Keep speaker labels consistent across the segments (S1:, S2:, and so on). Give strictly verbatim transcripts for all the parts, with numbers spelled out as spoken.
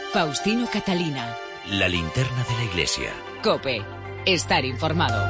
S1: Faustino Catalina.
S2: La linterna de la iglesia.
S1: COPE. Estar informado.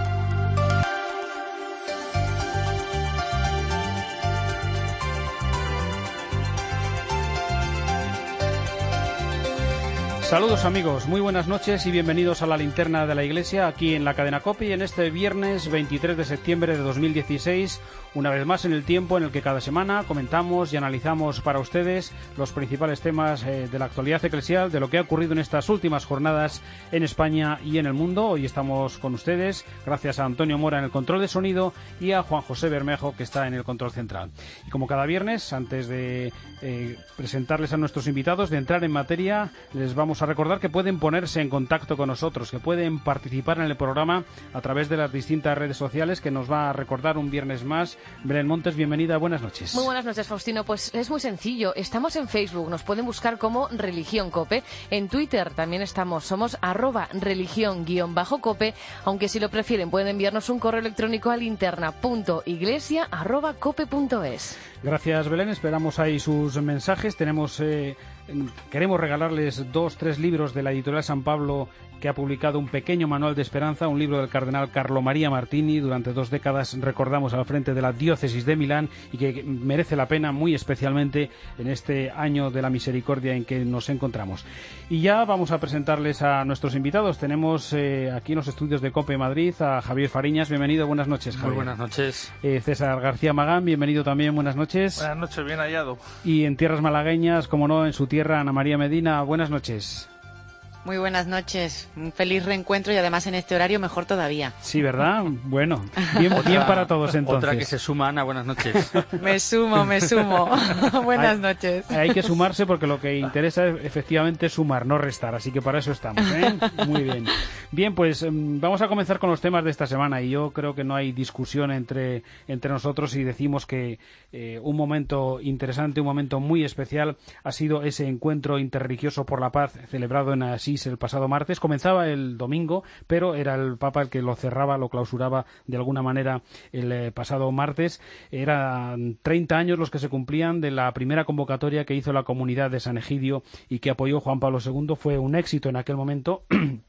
S3: Saludos amigos, muy buenas noches y bienvenidos a la linterna de la iglesia aquí en la cadena COPE y en este viernes veintitrés de septiembre de dos mil dieciséis, una vez más en el tiempo en el que cada semana comentamos y analizamos para ustedes los principales temas eh, de la actualidad eclesial, de lo que ha ocurrido en estas últimas jornadas en España y en el mundo. Hoy estamos con ustedes gracias a Antonio Mora en el control de sonido y a Juan José Bermejo, que está en el control central. Y como cada viernes, antes de eh, presentarles a nuestros invitados, de entrar en materia, les vamos a recordar que pueden ponerse en contacto con nosotros, que pueden participar en el programa a través de las distintas redes sociales, que nos va a recordar un viernes más. Belén Montes, bienvenida, buenas noches.
S4: Muy buenas noches, Faustino. Pues es muy sencillo, estamos en Facebook, nos pueden buscar como Religión Cope, en Twitter también estamos, somos arroba religión guión bajo cope, aunque si lo prefieren pueden enviarnos un correo electrónico a linterna punto iglesia arroba cope punto es.
S3: Gracias, Belén, esperamos ahí sus mensajes. Tenemos, eh, queremos regalarles dos, tres libros de la editorial San Pablo, que ha publicado un pequeño manual de esperanza, un libro del cardenal Carlo María Martini. Durante dos décadas recordamos al frente de la diócesis de Milán y que merece la pena muy especialmente en este año de la misericordia en que nos encontramos. Y ya vamos a presentarles a nuestros invitados. Tenemos eh, aquí en los estudios de COPE Madrid a Javier Fariñas. Bienvenido, buenas noches, Javier.
S5: Muy buenas noches.
S3: Eh, César García Magán, bienvenido también, buenas noches.
S5: Buenas noches, bien hallado.
S3: Y en tierras malagueñas, como no, en su tierra, Ana María Medina, buenas noches.
S6: Muy buenas noches, un feliz reencuentro y además en este horario mejor todavía.
S3: Sí, ¿verdad? Bueno, bien, otra, bien para todos entonces.
S5: Otra que se suma, Ana, buenas noches.
S6: Me sumo, me sumo. Buenas
S3: hay,
S6: noches.
S3: Hay que sumarse porque lo que interesa es efectivamente sumar, no restar, así que para eso estamos, ¿eh? Muy bien. Bien, pues vamos a comenzar con los temas de esta semana y yo creo que no hay discusión entre, entre nosotros si decimos que eh, un momento interesante, un momento muy especial ha sido ese encuentro interreligioso por la paz celebrado en Asís el pasado martes. Comenzaba el domingo, pero era el Papa el que lo cerraba, lo clausuraba de alguna manera el eh, pasado martes. Eran treinta años los que se cumplían de la primera convocatoria que hizo la comunidad de San Egidio y que apoyó Juan Pablo segundo. Fue un éxito en aquel momento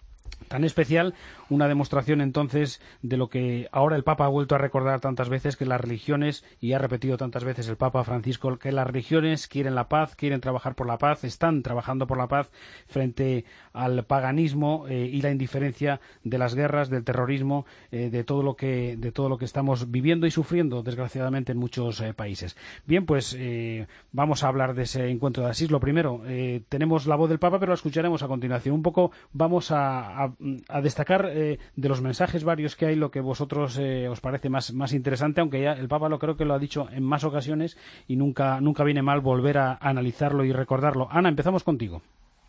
S3: tan especial, una demostración entonces de lo que ahora el Papa ha vuelto a recordar tantas veces, que las religiones, y ha repetido tantas veces el Papa Francisco, que las religiones quieren la paz, quieren trabajar por la paz, están trabajando por la paz frente al paganismo eh, y la indiferencia de las guerras, del terrorismo, eh, de todo lo que de todo lo que estamos viviendo y sufriendo desgraciadamente en muchos eh, países. Bien, pues eh, vamos a hablar de ese encuentro de Asís. Lo primero, eh, tenemos la voz del Papa, pero la escucharemos a continuación. Un poco vamos a, a a destacar eh, de los mensajes varios que hay lo que vosotros eh, os parece más, más interesante, aunque ya el Papa lo creo que lo ha dicho en más ocasiones y nunca, nunca viene mal volver a analizarlo y recordarlo. Ana, empezamos contigo.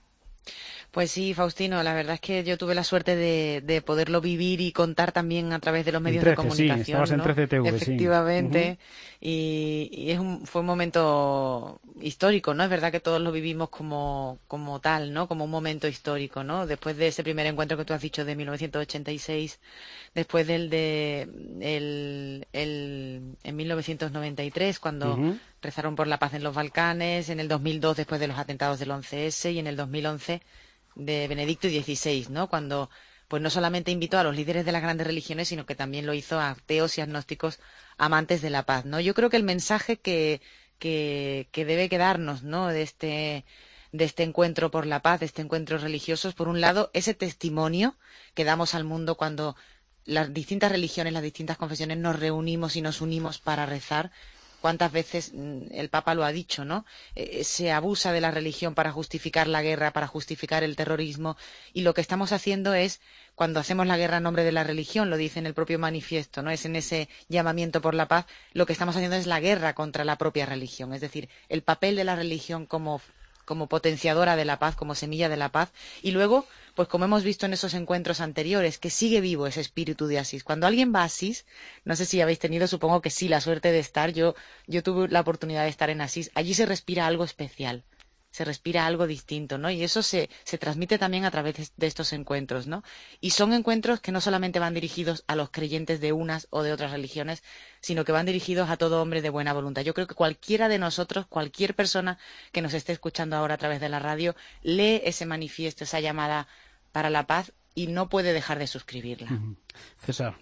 S6: Pues sí, Faustino, la verdad es que yo tuve la suerte de, de poderlo vivir y contar también a través de los medios
S3: trece,
S6: de comunicación.
S3: Sí, estabas
S6: ¿no?
S3: en trece T V,
S6: efectivamente,
S3: sí. Uh-huh.
S6: y, y es un, fue un momento histórico, ¿no? Es verdad que todos lo vivimos como, como tal, ¿no? Como un momento histórico, ¿no? Después de ese primer encuentro que tú has dicho de mil novecientos ochenta y seis, después del de el, el, en mil novecientos noventa y tres, cuando uh-huh. rezaron por la paz en los Balcanes, en el dos mil dos después de los atentados del once ese y en el dos mil once de Benedicto dieciséis, ¿no? Cuando pues no solamente invitó a los líderes de las grandes religiones, sino que también lo hizo a ateos y agnósticos amantes de la paz, ¿no? Yo creo que el mensaje que que, que debe quedarnos, ¿no? De este de este encuentro por la paz, de este encuentro religioso, es por un lado ese testimonio que damos al mundo cuando las distintas religiones, las distintas confesiones nos reunimos y nos unimos para rezar. Cuántas veces el Papa lo ha dicho, ¿no? Eh, se abusa de la religión para justificar la guerra, para justificar el terrorismo, y lo que estamos haciendo es, cuando hacemos la guerra en nombre de la religión, lo dice en el propio manifiesto, ¿no? Es en ese llamamiento por la paz, lo que estamos haciendo es la guerra contra la propia religión, es decir, el papel de la religión como como potenciadora de la paz, como semilla de la paz, y luego, pues como hemos visto en esos encuentros anteriores, que sigue vivo ese espíritu de Asís. Cuando alguien va a Asís, no sé si habéis tenido, supongo que sí, la suerte de estar, yo, yo tuve la oportunidad de estar en Asís, allí se respira algo especial, se respira algo distinto, ¿no? Y eso se, se transmite también a través de, de estos encuentros, ¿no? Y son encuentros que no solamente van dirigidos a los creyentes de unas o de otras religiones, sino que van dirigidos a todo hombre de buena voluntad. Yo creo que cualquiera de nosotros, cualquier persona que nos esté escuchando ahora a través de la radio, lee ese manifiesto, esa llamada para la paz y no puede dejar de suscribirla.
S3: César.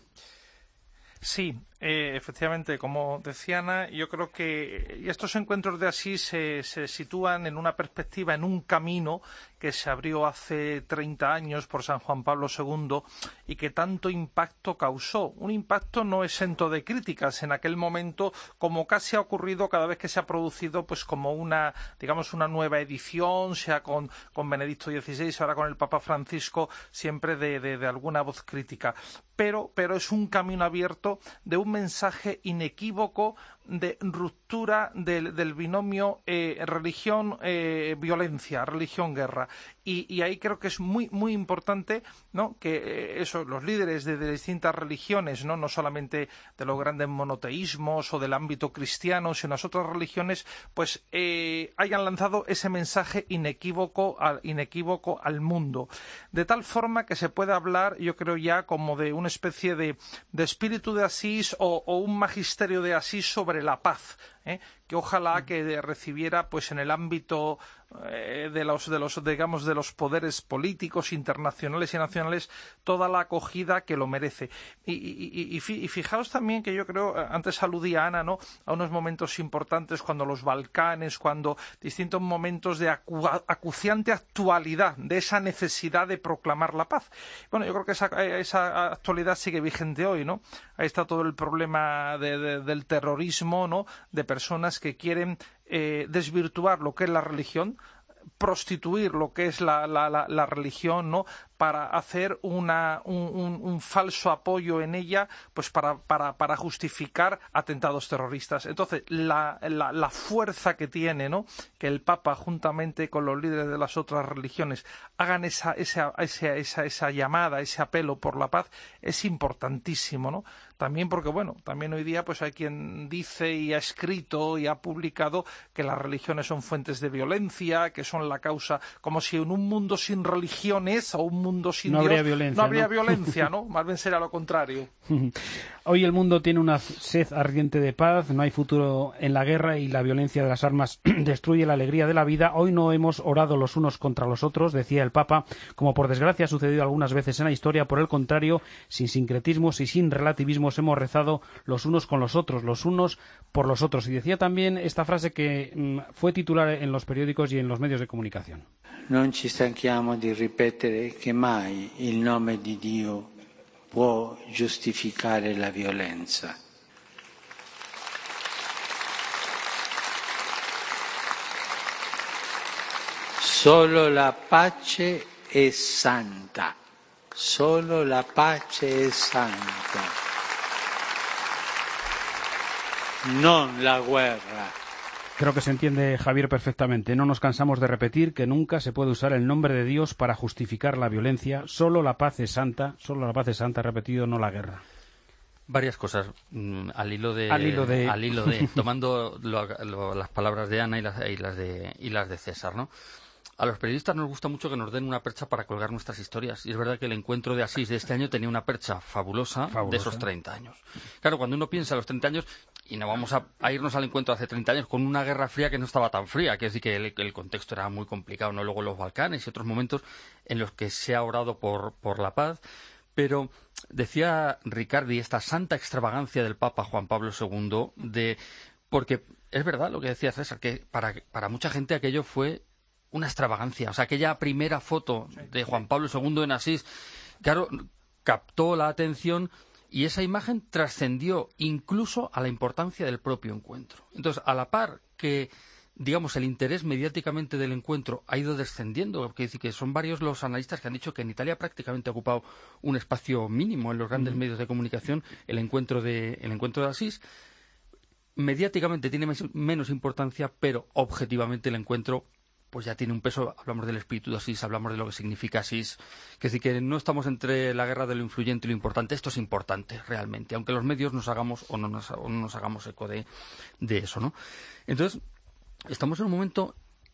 S5: Sí, eh, efectivamente, como decía Ana, yo creo que estos encuentros de Asís se, se sitúan en una perspectiva, en un camino que se abrió hace treinta años por San Juan Pablo segundo y que tanto impacto causó. Un impacto no exento de críticas en aquel momento, como casi ha ocurrido cada vez que se ha producido, pues como una, digamos, una nueva edición, sea con, con Benedicto dieciséis, ahora con el Papa Francisco, siempre de, de, de alguna voz crítica. Pero, pero es un camino abierto de un mensaje inequívoco de ruptura del, del binomio eh, religión-violencia, eh, religión-guerra. Y, y ahí creo que es muy muy importante, ¿no?, que eh, eso, los líderes de, de distintas religiones, no no solamente de los grandes monoteísmos o del ámbito cristiano, sino las otras religiones, pues eh, hayan lanzado ese mensaje inequívoco al, inequívoco al mundo. De tal forma que se puede hablar, yo creo ya, como de una especie de, de espíritu de Asís o, o un magisterio de Asís sobre la paz, ¿eh? que ojalá que recibiera, pues en el ámbito eh, de los de los digamos de los poderes políticos internacionales y nacionales, toda la acogida que lo merece. Y, y, y, y fijaos también que yo creo, antes aludía Ana, ¿no?, a unos momentos importantes cuando los Balcanes, cuando distintos momentos de acu acuciante actualidad de esa necesidad de proclamar la paz. Bueno, yo creo que esa, esa actualidad sigue vigente hoy, ¿no? Ahí está todo el problema de, de, del terrorismo, ¿no?, de personas que quieren eh, desvirtuar lo que es la religión, prostituir lo que es la, la, la, la religión, ¿no?, para hacer una, un, un, un falso apoyo en ella, pues para, para, para justificar atentados terroristas. Entonces, la, la, la fuerza que tiene, ¿no?, que el Papa, juntamente con los líderes de las otras religiones, hagan esa, esa, esa, esa, esa llamada, ese apelo por la paz, es importantísimo, ¿no? También porque, bueno, también hoy día pues hay quien dice y ha escrito y ha publicado que las religiones son fuentes de violencia, que son la causa, como si en un mundo sin religiones o un mundo sin
S3: no
S5: Dios
S3: habría violencia,
S5: no habría
S3: ¿no?
S5: violencia, ¿no? Más bien será lo contrario.
S3: Hoy el mundo tiene una sed ardiente de paz, no hay futuro en la guerra y la violencia de las armas destruye la alegría de la vida. Hoy no hemos orado los unos contra los otros, decía el Papa, como por desgracia ha sucedido algunas veces en la historia. Por el contrario, sin sincretismos y sin relativismos hemos rezado los unos con los otros, los unos por los otros. Y decía también esta frase que mmm, fue titular en los periódicos y en los medios de comunicación.
S7: Non ci stanchiamo di ripetere che mai il nome di Dio può giustificare la violenza. Solo la pace è santa. Solo la pace è santa. Non la guerra.
S3: Creo que se entiende, Javier, perfectamente. No nos cansamos de repetir que nunca se puede usar el nombre de Dios para justificar la violencia. Solo la paz es santa, solo la paz es santa, repetido, no la guerra.
S8: Varias cosas mm, al hilo de,
S3: al hilo de,
S8: al hilo de tomando lo, lo, las palabras de Ana y las, y las de y las de César, ¿no? A los periodistas nos gusta mucho que nos den una percha para colgar nuestras historias. Y es verdad que el encuentro de Asís de este año tenía una percha fabulosa, fabulosa. de esos treinta años. Claro, cuando uno piensa en los treinta años, y no vamos a, a irnos al encuentro hace treinta años con una guerra fría que no estaba tan fría, que es decir, que el, el contexto era muy complicado, ¿no? Luego los Balcanes y otros momentos en los que se ha orado por, por la paz. Pero decía Riccardi esta santa extravagancia del Papa Juan Pablo segundo, de, porque es verdad lo que decía César, que para, para mucha gente aquello fue una extravagancia. O sea, aquella primera foto de Juan Pablo segundo en Asís, claro, captó la atención y esa imagen trascendió incluso a la importancia del propio encuentro. Entonces, a la par que, digamos, el interés mediáticamente del encuentro ha ido descendiendo, porque decir que son varios los analistas que han dicho que en Italia prácticamente ha ocupado un espacio mínimo en los grandes mm. medios de comunicación el encuentro de, el encuentro de Asís. Mediáticamente tiene menos importancia, pero objetivamente el encuentro pues ya tiene un peso. Hablamos del espíritu de Asís, hablamos de lo que significa Asís, que es decir, que no estamos entre la guerra de lo influyente y lo importante. Esto es importante realmente, aunque los medios nos hagamos o no nos, o no nos hagamos eco de, de eso, ¿no? Entonces, estamos en un momento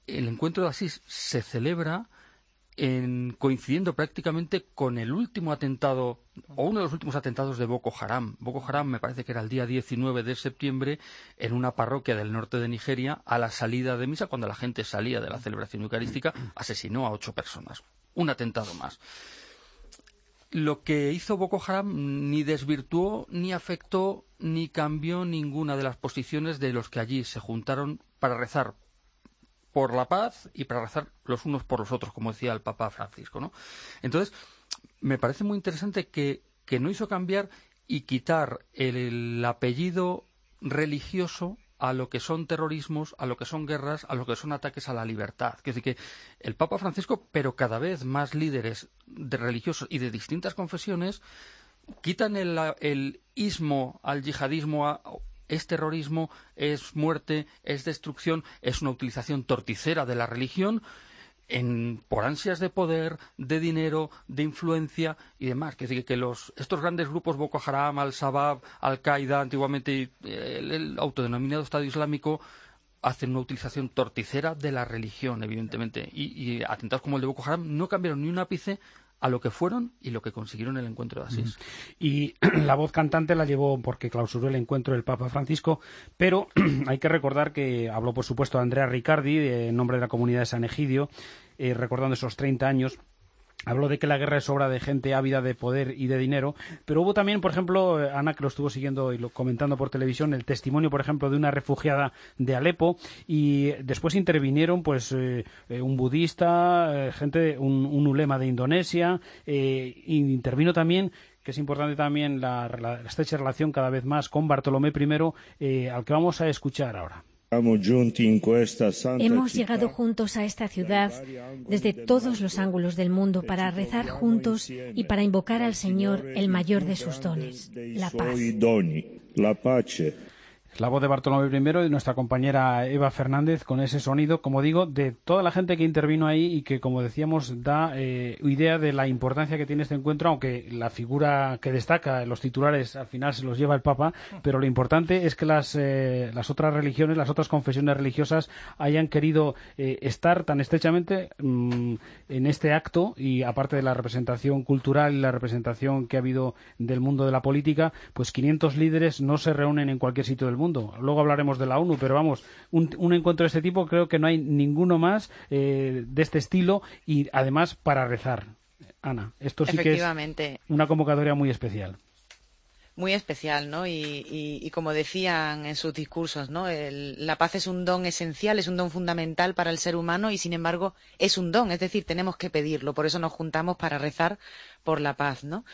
S8: el encuentro de Asís se celebra en, coincidiendo prácticamente con el último atentado, o uno de los últimos atentados de Boko Haram. Boko Haram me parece que era el día diecinueve de septiembre, en una parroquia del norte de Nigeria, a la salida de misa, cuando la gente salía de la celebración eucarística, asesinó a ocho personas. Un atentado más. Lo que hizo Boko Haram ni desvirtuó, ni afectó, ni cambió ninguna de las posiciones de los que allí se juntaron para rezar por la paz y para rezar los unos por los otros, como decía el Papa Francisco, ¿no? Entonces, me parece muy interesante que, que no hizo cambiar y quitar el, el apellido religioso a lo que son terrorismos, a lo que son guerras, a lo que son ataques a la libertad. Es decir, que el Papa Francisco, pero cada vez más líderes de religiosos y de distintas confesiones, quitan el, el ismo al yihadismo, a, es terrorismo, es muerte, es destrucción, es una utilización torticera de la religión en, por ansias de poder, de dinero, de influencia y demás. Es decir, que los, estos grandes grupos Boko Haram, Al-Shabaab, Al-Qaeda, antiguamente el, el autodenominado Estado Islámico, hacen una utilización torticera de la religión, evidentemente. Y, y atentados como el de Boko Haram no cambiaron ni un ápice a lo que fueron y lo que consiguieron en el encuentro de Asís.
S3: Y la voz cantante la llevó porque clausuró el encuentro del Papa Francisco, pero hay que recordar que habló, por supuesto, Andrea Riccardi, en nombre de la comunidad de San Egidio, eh, recordando esos treinta años. Habló de que la guerra es obra de gente ávida de poder y de dinero, pero hubo también, por ejemplo, Ana, que lo estuvo siguiendo y lo comentando por televisión, el testimonio, por ejemplo, de una refugiada de Alepo, y después intervinieron, pues, eh, un budista, eh, gente, un, un ulema de Indonesia, eh, intervino también, que es importante también, la, la estrecha relación cada vez más con Bartolomé primero, eh, al que vamos a escuchar ahora.
S9: Hemos llegado juntos a esta ciudad desde todos los ángulos del mundo para rezar juntos y para invocar al Señor el mayor de sus dones, la paz.
S3: La voz de Bartolomé primero y nuestra compañera Eva Fernández con ese sonido, como digo, de toda la gente que intervino ahí y que, como decíamos, da eh, idea de la importancia que tiene este encuentro, aunque la figura que destaca, los titulares, al final se los lleva el Papa, pero lo importante es que las, eh, las otras religiones, las otras confesiones religiosas hayan querido eh, estar tan estrechamente mmm, en este acto, y aparte de la representación cultural y la representación que ha habido del mundo de la política, pues quinientos líderes no se reúnen en cualquier sitio del mundo. Luego hablaremos de la ONU, pero vamos, un, un encuentro de este tipo creo que no hay ninguno más eh, de este estilo, y además para rezar. Ana, esto sí que es una convocatoria muy especial.
S6: Muy especial, ¿no? Y, y, y como decían en sus discursos, ¿no? El, la paz es un don esencial, es un don fundamental para el ser humano y, sin embargo, es un don, es decir, tenemos que pedirlo. Por eso nos juntamos para rezar por la paz, ¿no?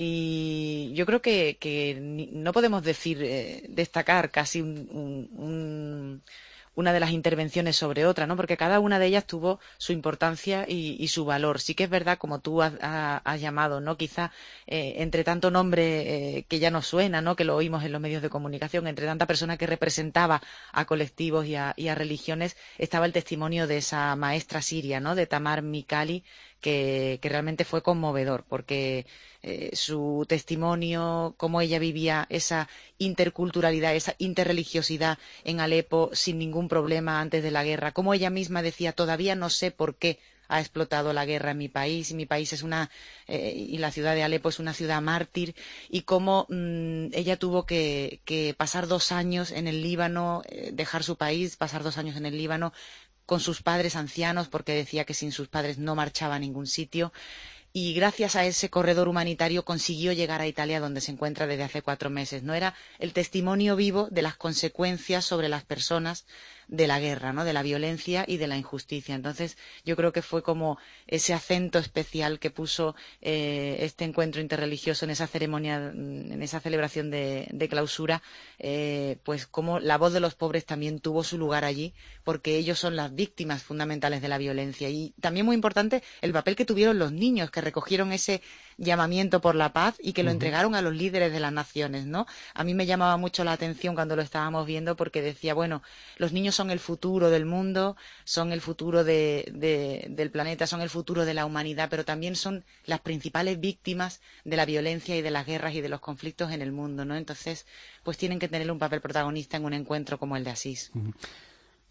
S6: Y yo creo que, que no podemos decir, eh, destacar casi un, un, un una de las intervenciones sobre otra, ¿no? Porque cada una de ellas tuvo su importancia y, y su valor. Sí que es verdad, como tú has, has llamado, ¿no? Quizá eh, entre tanto nombre eh, que ya nos suena, ¿no? Que lo oímos en los medios de comunicación, entre tanta persona que representaba a colectivos y a, y a religiones, estaba el testimonio de esa maestra siria, ¿no? De Tamar Mikali, que, que realmente fue conmovedor, porque eh, su testimonio, cómo ella vivía esa interculturalidad, esa interreligiosidad en Alepo sin ningún problema antes de la guerra, cómo ella misma decía, todavía no sé por qué ha explotado la guerra en mi país, y mi país es una, eh, y la ciudad de Alepo es una ciudad mártir, y cómo mmm, ella tuvo que, que pasar dos años en el Líbano, eh, dejar su país, pasar dos años en el Líbano, con sus padres ancianos, porque decía que sin sus padres no marchaba a ningún sitio, y gracias a ese corredor humanitario consiguió llegar a Italia, donde se encuentra desde hace cuatro meses. No era el testimonio vivo de las consecuencias sobre las personas de la guerra, ¿no? De la violencia y de la injusticia. Entonces, yo creo que fue como ese acento especial que puso eh, este encuentro interreligioso en esa ceremonia, en esa celebración de, de clausura, eh, pues como la voz de los pobres también tuvo su lugar allí, porque ellos son las víctimas fundamentales de la violencia. Y también muy importante el papel que tuvieron los niños, que recogieron ese llamamiento por la paz y que lo uh-huh. entregaron a los líderes de las naciones, ¿no? A mí me llamaba mucho la atención cuando lo estábamos viendo, porque decía, bueno, los niños son el futuro del mundo, son el futuro de, de, del planeta, son el futuro de la humanidad, pero también son las principales víctimas de la violencia y de las guerras y de los conflictos en el mundo, ¿no? Entonces, pues tienen que tener un papel protagonista en un encuentro como el de Asís. Uh-huh.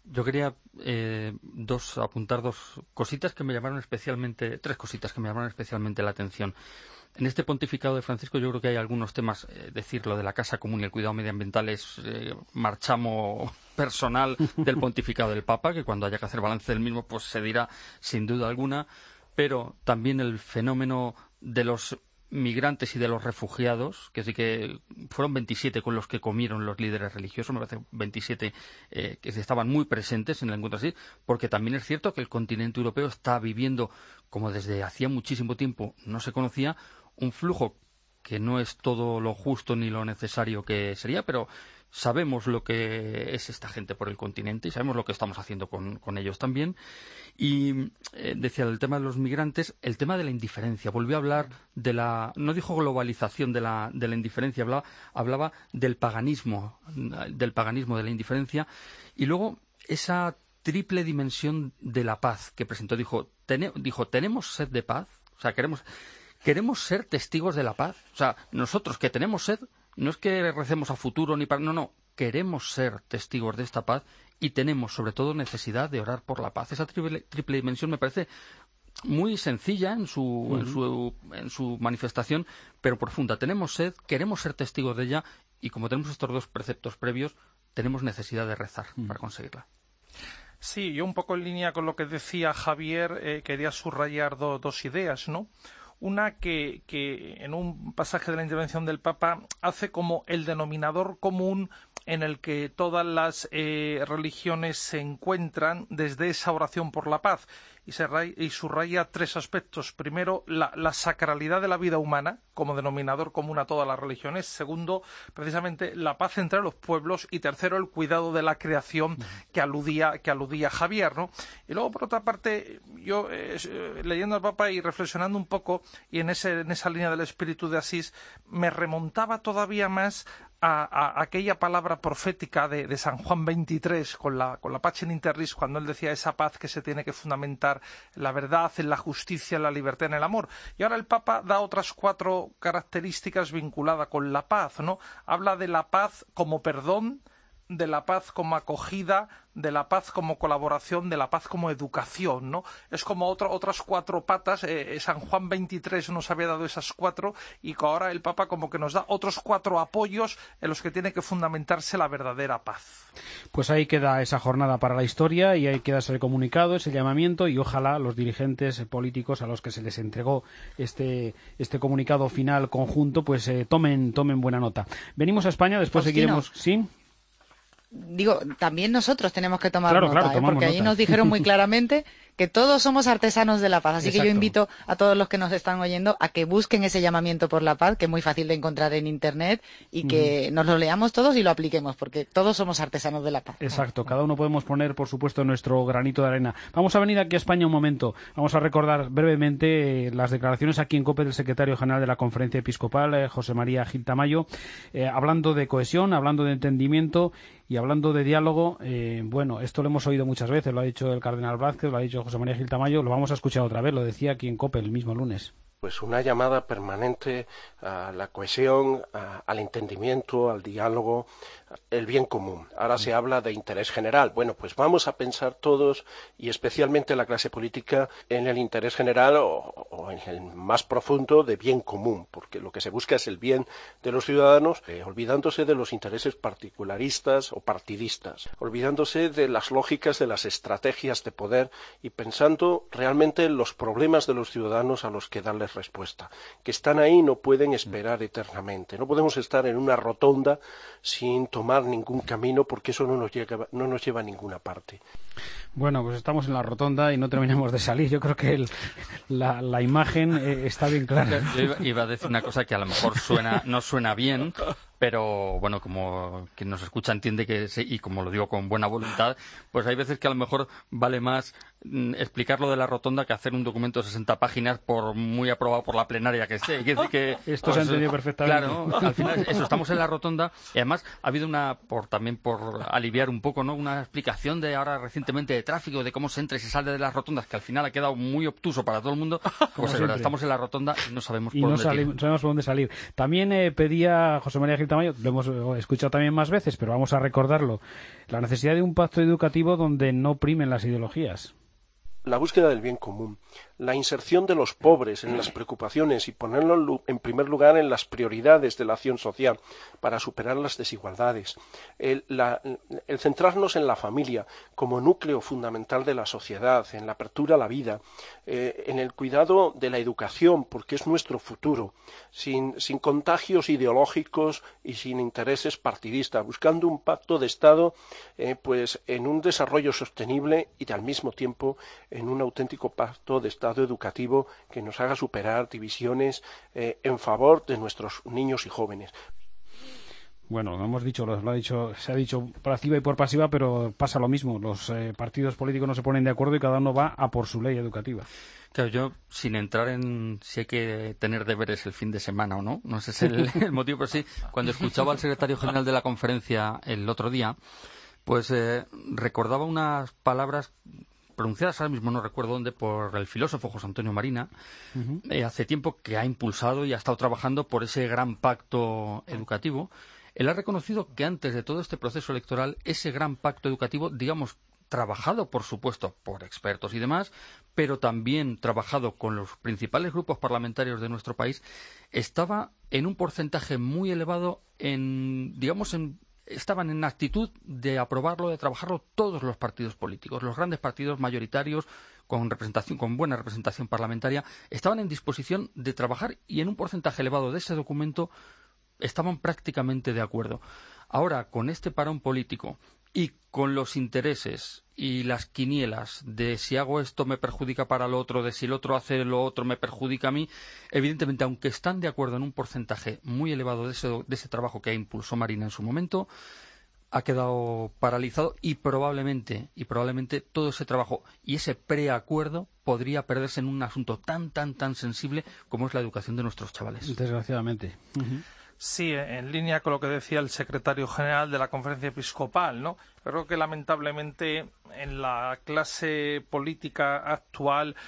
S8: Yo quería eh, dos apuntar dos cositas que me llamaron especialmente, tres cositas que me llamaron especialmente la atención. En este pontificado de Francisco yo creo que hay algunos temas, eh, decir lo de la casa común y el cuidado medioambiental es eh, marchamo personal del pontificado del Papa, que cuando haya que hacer balance del mismo pues se dirá sin duda alguna, pero también el fenómeno de los migrantes y de los refugiados, que sí que fueron veintisiete con los que comieron los líderes religiosos, me parece veintisiete eh, que estaban muy presentes en el encuentro así, porque también es cierto que el continente europeo está viviendo, como desde hacía muchísimo tiempo no se conocía, un flujo que no es todo lo justo ni lo necesario que sería, pero sabemos lo que es esta gente por el continente y sabemos lo que estamos haciendo con, con ellos también. Y eh, decía el tema de los migrantes, el tema de la indiferencia. Volvió a hablar de la, no dijo globalización de la, de la indiferencia, hablaba, hablaba del paganismo, del paganismo, de la indiferencia. Y luego esa triple dimensión de la paz que presentó. Dijo, tene, dijo ¿tenemos sed de paz? O sea, queremos, queremos ser testigos de la paz. O sea, nosotros que tenemos sed, no es que recemos a futuro ni para... No, no, queremos ser testigos de esta paz y tenemos sobre todo necesidad de orar por la paz. Esa triple, triple dimensión me parece muy sencilla en su, uh-huh. en su, en su manifestación, pero profunda. Tenemos sed, queremos ser testigos de ella y como tenemos estos dos preceptos previos, tenemos necesidad de rezar uh-huh. para conseguirla.
S5: Sí, yo un poco en línea con lo que decía Javier, eh, quería subrayar do, dos ideas, ¿no? Una que, que en un pasaje de la intervención del Papa hace como el denominador común en el que todas las eh, religiones se encuentran desde esa oración por la paz y, se raya, y subraya tres aspectos. Primero, la, la sacralidad de la vida humana como denominador común a todas las religiones. Segundo, precisamente la paz entre los pueblos. Y tercero, el cuidado de la creación que aludía, que aludía Javier, ¿no? Y luego, por otra parte, yo eh, leyendo al Papa y reflexionando un poco y en, ese, en esa línea del espíritu de Asís, me remontaba todavía más A, a aquella palabra profética de, de San Juan veintitrés con la, con la Pacem in Terris, cuando él decía esa paz que se tiene que fundamentar en la verdad, en la justicia, en la libertad, en el amor. Y ahora el Papa da otras cuatro características vinculadas con la paz, ¿no? Habla de la paz como perdón, de la paz como acogida, de la paz como colaboración, de la paz como educación, ¿no? Es como otro, otras cuatro patas. Eh, San Juan veintitrés nos había dado esas cuatro y ahora el Papa como que nos da otros cuatro apoyos en los que tiene que fundamentarse la verdadera paz.
S3: Pues ahí queda esa jornada para la historia y ahí queda ese comunicado, ese llamamiento y ojalá los dirigentes políticos a los que se les entregó este, este comunicado final conjunto pues eh, tomen, tomen buena nota. Venimos a España, después
S6: Faustino.
S3: seguiremos... ¿Sí?
S6: Digo, también nosotros tenemos que tomar
S3: claro,
S6: nota,
S3: claro,
S6: ¿eh? Porque
S3: nota.
S6: allí nos dijeron muy claramente que todos somos artesanos de la paz. Así
S3: Exacto.
S6: que yo invito a todos los que nos están oyendo a que busquen ese llamamiento por la paz, que es muy fácil de encontrar en Internet, y que uh-huh. nos lo leamos todos y lo apliquemos, porque todos somos artesanos de la paz.
S3: Exacto, cada uno podemos poner, por supuesto, nuestro granito de arena. Vamos a venir aquí a España un momento. Vamos a recordar brevemente las declaraciones aquí en COPE del secretario general de la Conferencia Episcopal, eh, José María Gil Tamayo, eh, hablando de cohesión, hablando de entendimiento y hablando de diálogo. Eh, bueno, esto lo hemos oído muchas veces, lo ha dicho el cardenal Vázquez, lo ha dicho José María Gil Tamayo, lo vamos a escuchar otra vez, lo decía aquí en COPE el mismo lunes.
S10: Pues una llamada permanente a la cohesión, a, al entendimiento, al diálogo, el bien común. Ahora se habla de interés general. Bueno, pues vamos a pensar todos, y especialmente la clase política, en el interés general o, o en el más profundo de bien común, porque lo que se busca es el bien de los ciudadanos, eh, olvidándose de los intereses particularistas o partidistas, olvidándose de las lógicas de las estrategias de poder y pensando realmente en los problemas de los ciudadanos a los que darles respuesta, que están ahí y no pueden esperar eternamente. No podemos estar en una rotonda sin tomar ningún camino porque eso no nos lleva, no nos lleva a ninguna parte.
S3: Bueno, pues estamos en la rotonda y no terminamos de salir. Yo creo que el, la, la imagen eh, está bien clara.
S8: Yo iba, iba a decir una cosa que a lo mejor suena, no suena bien, pero bueno, como quien nos escucha entiende que sí, y como lo digo con buena voluntad, pues hay veces que a lo mejor vale más mm, explicar lo de la rotonda que hacer un documento de sesenta páginas por muy aprobado por la plenaria que esté. Que, que,
S3: Esto pues, se ha entendido perfectamente.
S8: Claro, al final eso, estamos en la rotonda y además ha habido una, por también por aliviar un poco, ¿no? Una explicación de ahora recientemente de tráfico, de cómo se entra y se sale de las rotondas, que al final ha quedado muy obtuso para todo el mundo. Pues es verdad, estamos en la rotonda y no sabemos
S3: y
S8: por
S3: no
S8: dónde
S3: salimos, no sabemos por dónde salir. También eh, pedía José María Gil Ángel Tamayo, lo hemos escuchado también más veces, pero vamos a recordarlo. La necesidad de un pacto educativo donde no primen las ideologías.
S10: La búsqueda del bien común, la inserción de los pobres en las preocupaciones y ponerlo en primer lugar en las prioridades de la acción social para superar las desigualdades, el, la, el centrarnos en la familia como núcleo fundamental de la sociedad, en la apertura a la vida, eh, en el cuidado de la educación, porque es nuestro futuro, sin, sin contagios ideológicos y sin intereses partidistas, buscando un pacto de Estado eh, pues en un desarrollo sostenible y al mismo tiempo en un auténtico pacto de Estado educativo que nos haga superar divisiones eh, en favor de nuestros niños y jóvenes.
S3: Bueno, lo hemos dicho, lo, lo ha dicho, se ha dicho por activa y por pasiva, pero pasa lo mismo. Los eh, partidos políticos no se ponen de acuerdo y cada uno va a por su ley educativa.
S8: Claro, yo, sin entrar en si hay que tener deberes el fin de semana o no, no sé si es el, el motivo, pero sí, cuando escuchaba al secretario general de la conferencia el otro día, pues eh, recordaba unas palabras pronunciadas, ahora mismo no recuerdo dónde, por el filósofo José Antonio Marina, uh-huh. eh, hace tiempo que ha impulsado y ha estado trabajando por ese gran pacto educativo. Él ha reconocido que antes de todo este proceso electoral, ese gran pacto educativo, digamos, trabajado, por supuesto, por expertos y demás, pero también trabajado con los principales grupos parlamentarios de nuestro país, estaba en un porcentaje muy elevado en, digamos, en estaban en actitud de aprobarlo, de trabajarlo todos los partidos políticos. Los grandes partidos mayoritarios con representación, con buena representación parlamentaria, estaban en disposición de trabajar y en un porcentaje elevado de ese documento estaban prácticamente de acuerdo. Ahora, con este parón político y con los intereses y las quinielas de si hago esto me perjudica para lo otro, de si el otro hace lo otro me perjudica a mí, evidentemente, aunque están de acuerdo en un porcentaje muy elevado de ese, de ese trabajo que impulsó Marina en su momento, ha quedado paralizado y probablemente, y probablemente todo ese trabajo y ese preacuerdo podría perderse en un asunto tan, tan, tan sensible como es la educación de nuestros chavales.
S3: Desgraciadamente. Uh-huh.
S5: Sí, en línea con lo que decía el secretario general de la Conferencia Episcopal, ¿no? Creo que lamentablemente en la clase política actual,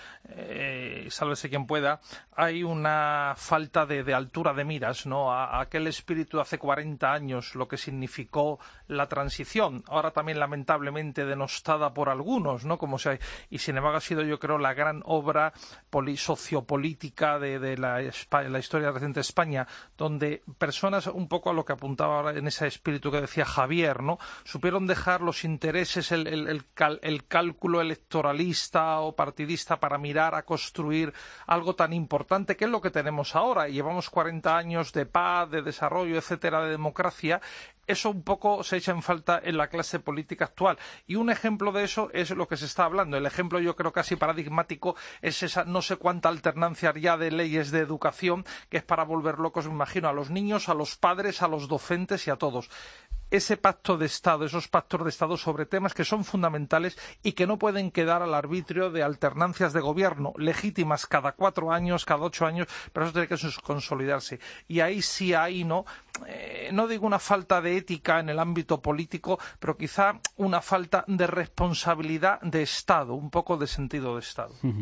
S5: eh, sálvese quien pueda, hay una falta de, de altura de miras, ¿no? A, a aquel espíritu de hace cuarenta años, lo que significó la transición, ahora también lamentablemente denostada por algunos, ¿no? Como sea, y sin embargo ha sido, yo creo, la gran obra poli, sociopolítica de, de la, la historia reciente de España, donde personas, un poco a lo que apuntaba ahora en ese espíritu que decía Javier, ¿no? Supieron dejar los intereses, el, el, el, cal, el cálculo electoralista o partidista para mirar a construir algo tan importante que es lo que tenemos ahora. Y llevamos cuarenta años de paz, de desarrollo, etcétera, de democracia. Eso un poco se echa en falta en la clase política actual. Y un ejemplo de eso es lo que se está hablando. El ejemplo, yo creo, casi paradigmático es esa no sé cuánta alternancia ya de leyes de educación, que es para volver locos, me imagino, a los niños, a los padres, a los docentes y a todos. Ese pacto de Estado, esos pactos de Estado sobre temas que son fundamentales y que no pueden quedar al arbitrio de alternancias de gobierno legítimas cada cuatro años, cada ocho años, pero eso tiene que consolidarse. Y ahí sí hay, ¿no? Eh, no digo una falta de ética en el ámbito político, pero quizá una falta de responsabilidad de Estado, un poco de sentido de Estado.
S3: Uh-huh.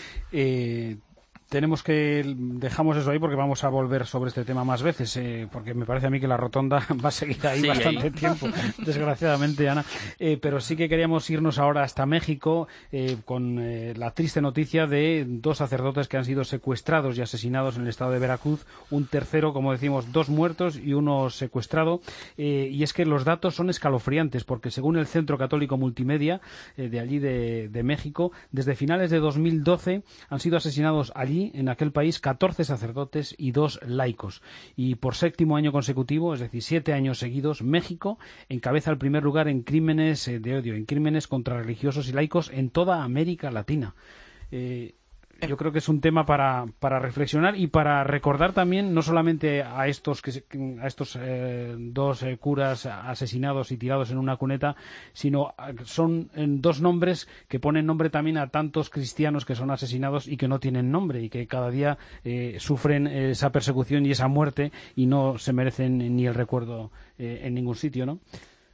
S3: eh... Tenemos que dejamos eso ahí porque vamos a volver sobre este tema más veces, eh, porque me parece a mí que la rotonda va a seguir ahí sí, bastante ahí. tiempo, desgraciadamente, Ana. Eh, pero sí que queríamos irnos ahora hasta México eh, con eh, la triste noticia de dos sacerdotes que han sido secuestrados y asesinados en el estado de Veracruz, un tercero, como decimos, dos muertos y uno secuestrado. Eh, y es que los datos son escalofriantes, porque según el Centro Católico Multimedia eh, de allí de, de México, desde finales de dos mil doce han sido asesinados allí en aquel país catorce sacerdotes y dos laicos. Y por séptimo año consecutivo, es decir, siete años seguidos, México encabeza el primer lugar en crímenes de odio, en crímenes contra religiosos y laicos en toda América Latina. Eh, Yo creo que es un tema para, para reflexionar y para recordar también no solamente a estos, que, a estos eh, dos eh, curas asesinados y tirados en una cuneta, sino a, son en dos nombres que ponen nombre también a tantos cristianos que son asesinados y que no tienen nombre y que cada día eh, sufren esa persecución y esa muerte y no se merecen ni el recuerdo eh, en ningún sitio, ¿no?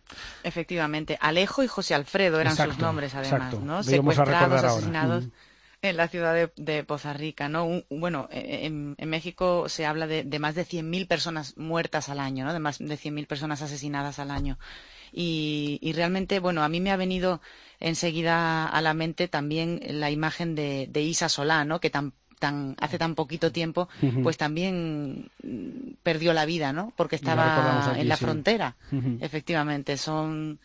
S6: Efectivamente, Alejo y José Alfredo eran exacto, sus nombres, además,
S3: exacto.
S6: ¿no?
S3: Secuestrados,
S6: asesinados. Mm. en la ciudad de, de Poza Rica, ¿no? Un, bueno, en, en México se habla de, de más de cien mil personas muertas al año, ¿no? De más de cien mil personas asesinadas al año. Y, y realmente, bueno, a mí me ha venido enseguida a la mente también la imagen de, de Isa Solá, ¿no? Que tan, tan, hace tan poquito tiempo, uh-huh. pues también perdió la vida, ¿no? Porque estaba aquí, en la sí. frontera. Uh-huh. Efectivamente, son...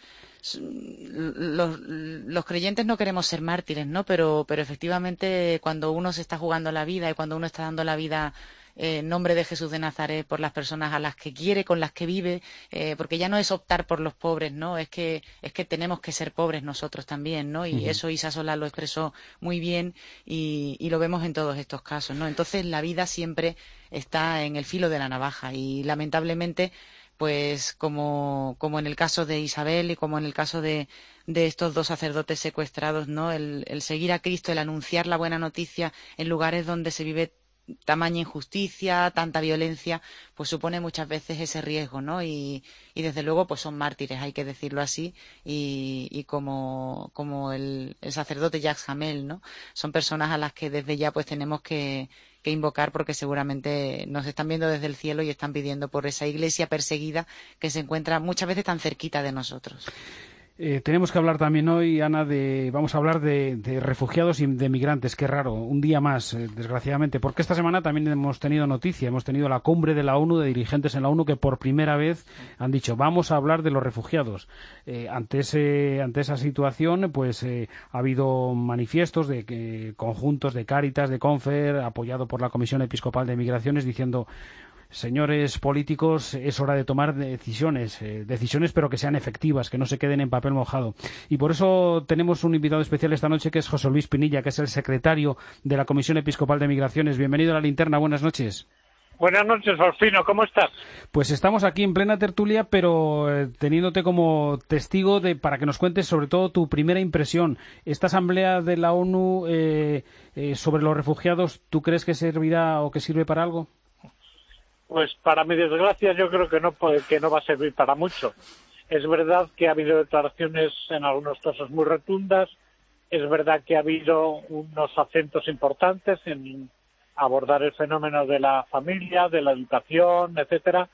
S6: Los, los creyentes no queremos ser mártires, ¿no? Pero, pero efectivamente cuando uno se está jugando la vida y cuando uno está dando la vida eh, en nombre de Jesús de Nazaret por las personas a las que quiere, con las que vive, eh, porque ya no es optar por los pobres, ¿no? Es que, es que tenemos que ser pobres nosotros también, ¿no? Y uh-huh. eso Isa Solá lo expresó muy bien y, y lo vemos en todos estos casos, ¿no? Entonces la vida siempre está en el filo de la navaja y lamentablemente pues como, como en el caso de Isabel y como en el caso de, de estos dos sacerdotes secuestrados, ¿no? El, el seguir a Cristo, el anunciar la buena noticia en lugares donde se vive tamaña injusticia, tanta violencia, pues supone muchas veces ese riesgo, ¿no? Y, y desde luego pues son mártires, hay que decirlo así, y, y como, como el, el sacerdote Jacques Hamel, ¿no? Son personas a las que desde ya pues tenemos que, que invocar porque seguramente nos están viendo desde el cielo y están pidiendo por esa iglesia perseguida que se encuentra muchas veces tan cerquita de nosotros.
S3: Eh, tenemos que hablar también hoy, Ana, de vamos a hablar de, de refugiados y de migrantes. Qué raro, un día más, eh, desgraciadamente, porque esta semana también hemos tenido noticia, hemos tenido la cumbre de la ONU, de dirigentes en la ONU que por primera vez han dicho vamos a hablar de los refugiados. Eh, ante ese, ante esa situación, pues eh, ha habido manifiestos de que, conjuntos de Cáritas, de Confer, apoyado por la Comisión Episcopal de Migraciones, diciendo señores políticos, es hora de tomar decisiones, eh, decisiones pero que sean efectivas, que no se queden en papel mojado. Y por eso tenemos un invitado especial esta noche que es José Luis Pinilla, que es el secretario de la Comisión Episcopal de Migraciones. Bienvenido a La Linterna, buenas noches.
S11: Buenas noches, Faustino, ¿cómo estás?
S3: Pues estamos aquí en plena tertulia, pero eh, teniéndote como testigo de para que nos cuentes sobre todo tu primera impresión. Esta asamblea de la ONU eh, eh, sobre los refugiados, ¿tú crees que servirá o que sirve para algo?
S11: Pues para mi desgracia yo creo que no, que no va a servir para mucho. Es verdad que ha habido declaraciones en algunos casos muy rotundas, es verdad que ha habido unos acentos importantes en abordar el fenómeno de la familia, de la educación, etcétera,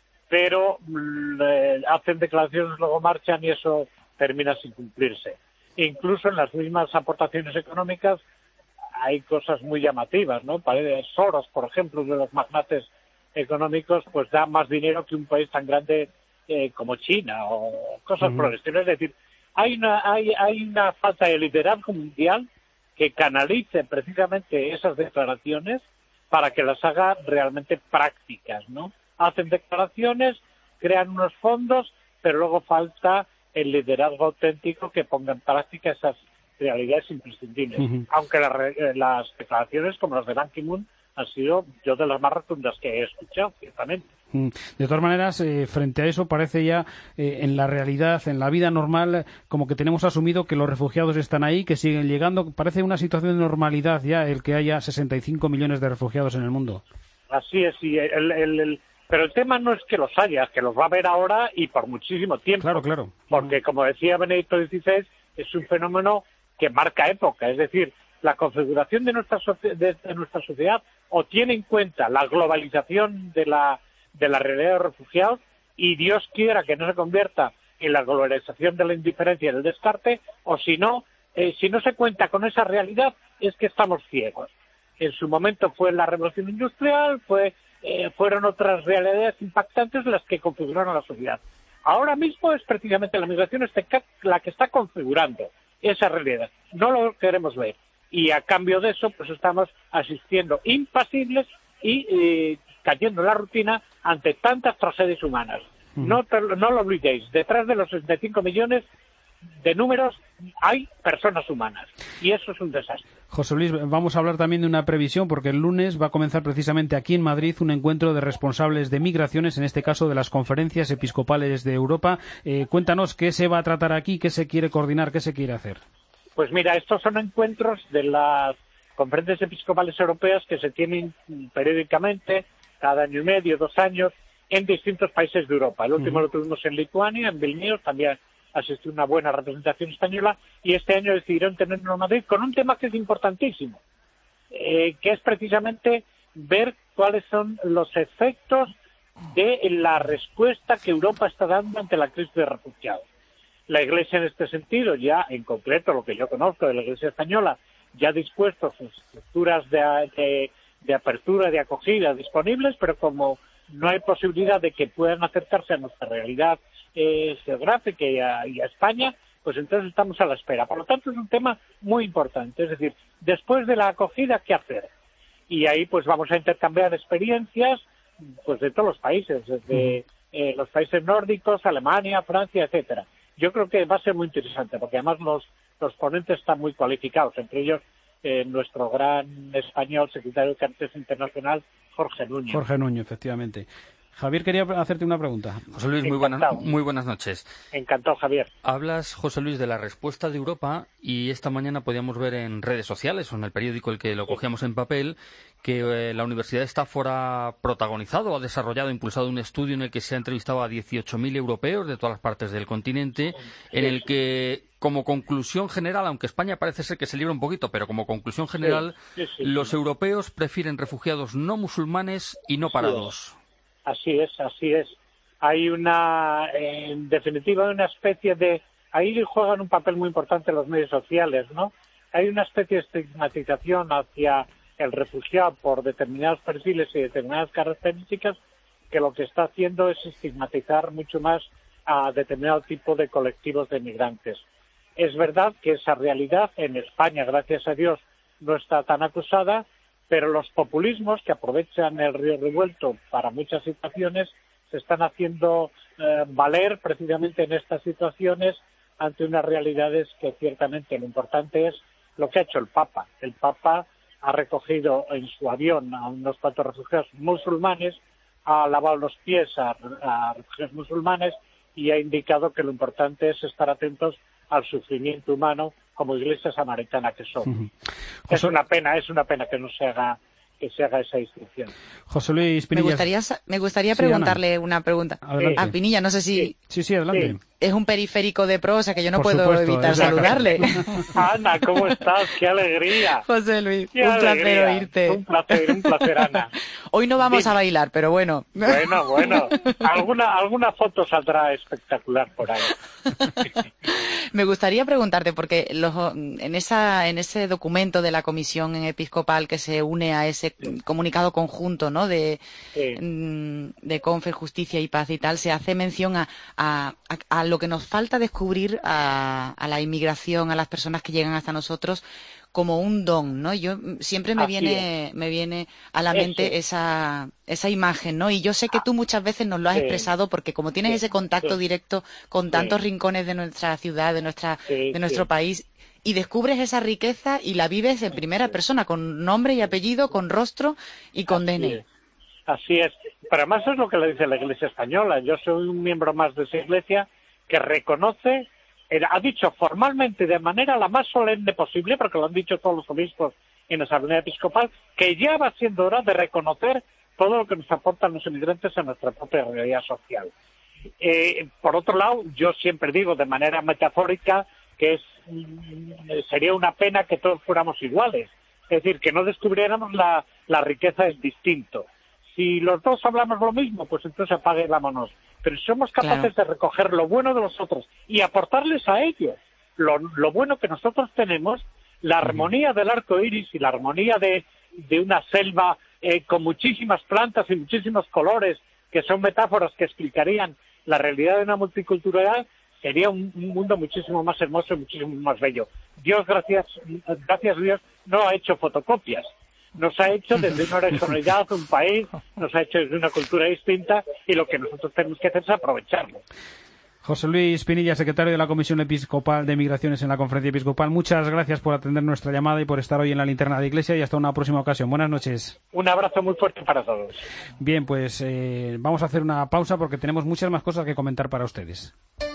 S11: pero eh, hacen declaraciones, luego marchan y eso termina sin cumplirse. Incluso en las mismas aportaciones económicas hay cosas muy llamativas, ¿no? Soros, por ejemplo, de los magnates económicos, pues da más dinero que un país tan grande eh, como China o cosas uh-huh. por el estilo. Es decir, hay una, hay, hay una falta de liderazgo mundial que canalice precisamente esas declaraciones para que las haga realmente prácticas, ¿no? Hacen declaraciones, crean unos fondos, pero luego falta el liderazgo auténtico que ponga en práctica esas realidades imprescindibles. Uh-huh. Aunque la, las declaraciones como las de Ban Ki-moon han sido yo de las más rotundas que he escuchado, ciertamente.
S3: De todas maneras, eh, frente a eso, parece ya eh, en la realidad, en la vida normal, como que tenemos asumido que los refugiados están ahí, que siguen llegando. Parece una situación de normalidad ya el que haya sesenta y cinco millones de refugiados en el mundo.
S11: Así es, y el, el, el, pero el tema no es que los haya, que los va a haber ahora y por muchísimo tiempo.
S3: Claro, claro.
S11: Porque, como decía Benedicto dieciséis, es un fenómeno que marca época, es decir, la configuración de nuestra, de, de nuestra sociedad o tiene en cuenta la globalización de la, de la realidad de los refugiados y Dios quiera que no se convierta en la globalización de la indiferencia y del descarte, o si no, eh, si no se cuenta con esa realidad es que estamos ciegos. En su momento fue la revolución industrial, fue, eh, fueron otras realidades impactantes las que configuraron la sociedad. Ahora mismo es precisamente la migración la que está configurando esa realidad. No lo queremos ver. Y a cambio de eso, pues estamos asistiendo impasibles y eh, cayendo en la rutina ante tantas tragedias humanas. Mm. No, no lo olvidéis, detrás de los sesenta y cinco millones de números hay personas humanas y eso es un desastre.
S3: José Luis, vamos a hablar también de una previsión porque el lunes va a comenzar precisamente aquí en Madrid un encuentro de responsables de migraciones, en este caso de las conferencias episcopales de Europa. Eh, cuéntanos qué se va a tratar aquí, qué se quiere coordinar, qué se quiere hacer.
S11: Pues mira, estos son encuentros de las conferencias episcopales europeas que se tienen periódicamente, cada año y medio, dos años, en distintos países de Europa. El último uh-huh. lo tuvimos en Lituania, en Vilnius, también asistió una buena representación española, y este año decidieron tenerlo en Madrid con un tema que es importantísimo, eh, que es precisamente ver cuáles son los efectos de la respuesta que Europa está dando ante la crisis de refugiados. La Iglesia en este sentido, ya en concreto lo que yo conozco de la Iglesia española, ya ha dispuesto sus estructuras de, de, de apertura, de acogida disponibles, pero como no hay posibilidad de que puedan acercarse a nuestra realidad eh, geográfica y a, y a España, pues entonces estamos a la espera. Por lo tanto, es un tema muy importante. Es decir, después de la acogida, ¿qué hacer? Y ahí pues vamos a intercambiar experiencias pues de todos los países, desde eh, los países nórdicos, Alemania, Francia, etcétera. Yo creo que va a ser muy interesante, porque además los, los ponentes están muy cualificados, entre ellos eh, nuestro gran español, secretario de Cáritas Internacional, Jorge Nuño.
S3: Jorge Nuño, efectivamente. Javier, quería hacerte una pregunta.
S8: José Luis, muy buenas, muy buenas noches.
S11: Encantado, Javier.
S8: Hablas, José Luis, de la respuesta de Europa, y esta mañana podíamos ver en redes sociales o en el periódico el que lo cogíamos en papel que eh, la Universidad de Stanford ha protagonizado, ha desarrollado, impulsado un estudio en el que se ha entrevistado a dieciocho mil europeos de todas las partes del continente, en el que, como conclusión general, aunque España parece ser que se libra un poquito, pero como conclusión general, sí, sí, sí, los sí. europeos prefieren refugiados no musulmanes y no parados.
S11: Sí. Así es, así es. Hay una, en definitiva, una especie de... Ahí juegan un papel muy importante los medios sociales, ¿no? Hay una especie de estigmatización hacia el refugiado por determinados perfiles y determinadas características, que lo que está haciendo es estigmatizar mucho más a determinado tipo de colectivos de migrantes. Es verdad que esa realidad en España, gracias a Dios, no está tan acusada, pero los populismos que aprovechan el río revuelto para muchas situaciones se están haciendo eh, valer precisamente en estas situaciones ante unas realidades que ciertamente lo importante es lo que ha hecho el Papa. El Papa ha recogido en su avión a unos cuantos refugiados musulmanes, ha lavado los pies a, a refugiados musulmanes y ha indicado que lo importante es estar atentos al sufrimiento humano como iglesia samaritana que somos. Uh-huh. Es José... una pena, es una pena que no se haga que se haga esa distinción.
S3: José Luis Pinilla.
S6: Me gustaría, me gustaría sí, preguntarle
S3: Ana.
S6: una pregunta
S3: Adelante.
S6: a Pinilla, no sé si...
S3: Sí, sí, sí adelante. Sí.
S6: Es un periférico de prosa que yo no
S3: Por
S6: puedo
S3: supuesto,
S6: evitar saludarle.
S11: Ana, ¿cómo estás? ¡Qué alegría!
S6: José Luis,
S11: Qué
S6: un
S11: alegría.
S6: placer oírte.
S11: Un placer, un placer, Ana.
S6: Hoy no vamos
S11: Dime.
S6: a bailar, pero bueno.
S11: Bueno, bueno. Alguna, alguna foto saldrá espectacular por ahí.
S6: Me gustaría preguntarte, porque los, en, esa, en ese documento de la Comisión Episcopal que se une a ese comunicado conjunto, ¿no?, de, sí. de Confe, Justicia y Paz y tal, se hace mención a, a, a, a lo que nos falta descubrir a, a la inmigración, a las personas que llegan hasta nosotros, como un don, ¿no? Yo siempre me Así viene es. me viene a la mente Eso. esa esa imagen, ¿no? Y yo sé que tú muchas veces nos lo has sí. expresado porque como tienes sí. ese contacto sí. directo con tantos sí. rincones de nuestra ciudad, de nuestra sí, de nuestro sí. país, y descubres esa riqueza y la vives en primera sí. persona, con nombre y apellido, con rostro y con
S11: Así
S6: D N I.
S11: Es. Así es. Pero además es lo que le dice la Iglesia española. Yo soy un miembro más de esa Iglesia que reconoce, ha dicho formalmente de manera la más solemne posible, porque lo han dicho todos los obispos en la Asamblea Episcopal, que ya va siendo hora de reconocer todo lo que nos aportan los inmigrantes a nuestra propia realidad social. Eh, por otro lado, yo siempre digo de manera metafórica que es sería una pena que todos fuéramos iguales, es decir, que no descubriéramos la, la riqueza es distinto. Si los dos hablamos lo mismo, pues entonces apague vámonos. Pero si somos capaces claro. de recoger lo bueno de los otros y aportarles a ellos lo, lo bueno que nosotros tenemos, la armonía del arco iris y la armonía de, de una selva eh, con muchísimas plantas y muchísimos colores, que son metáforas que explicarían la realidad de una multiculturalidad, sería un, un mundo muchísimo más hermoso y muchísimo más bello. Dios, gracias, gracias a Dios, no ha hecho fotocopias. Nos ha hecho desde una regionalidad, un país, nos ha hecho desde una cultura distinta, y lo que nosotros tenemos que hacer es aprovecharlo.
S3: José Luis Pinilla, secretario de la Comisión Episcopal de Migraciones en la Conferencia Episcopal, muchas gracias por atender nuestra llamada y por estar hoy en la Linterna de Iglesia, y hasta una próxima ocasión. Buenas noches.
S11: Un abrazo muy fuerte para todos.
S3: Bien, pues eh, vamos a hacer una pausa porque tenemos muchas más cosas que comentar para ustedes.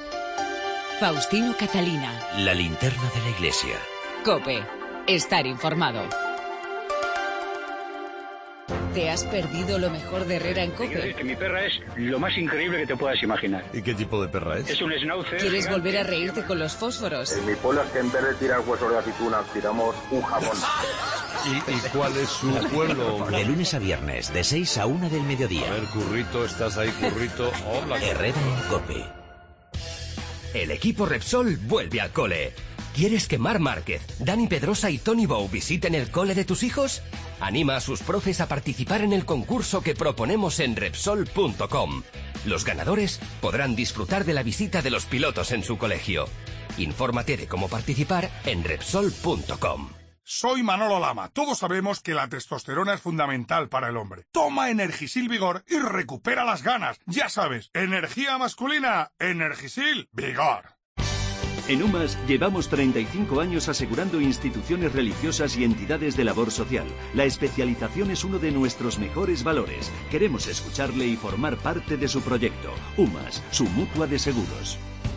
S1: Faustino Catalina.
S2: La Linterna de la Iglesia.
S1: COPE. Estar informado. ¿Te has perdido lo mejor de Herrera en COPE?
S12: Que mi perra es lo más increíble que te puedas imaginar.
S13: ¿Y qué tipo de perra es?
S12: Es un schnauzer.
S1: ¿Quieres
S12: gigante.
S1: volver a reírte con los fósforos?
S14: En mi pueblo es que en vez de tirar huesos de aceituna, tiramos un jamón.
S13: ¿Y, ¿Y cuál es su pueblo?
S2: De lunes a viernes, de seis a una del mediodía.
S13: A ver, Currito, ¿estás ahí, Currito? Hola.
S2: Herrera en COPE.
S15: El equipo Repsol vuelve al cole. ¿Quieres que Marc Márquez, Dani Pedrosa y Tony Bow visiten el cole de tus hijos? Anima a sus profes a participar en el concurso que proponemos en Repsol punto com. Los ganadores podrán disfrutar de la visita de los pilotos en su colegio. Infórmate de cómo participar en Repsol punto com.
S16: Soy Manolo Lama. Todos sabemos que la testosterona es fundamental para el hombre. Toma Energisil Vigor y recupera las ganas. Ya sabes, energía masculina, Energisil Vigor.
S17: En UMAS llevamos treinta y cinco años asegurando instituciones religiosas y entidades de labor social. La especialización es uno de nuestros mejores valores. Queremos escucharle y formar parte de su proyecto. UMAS, su mutua de seguros.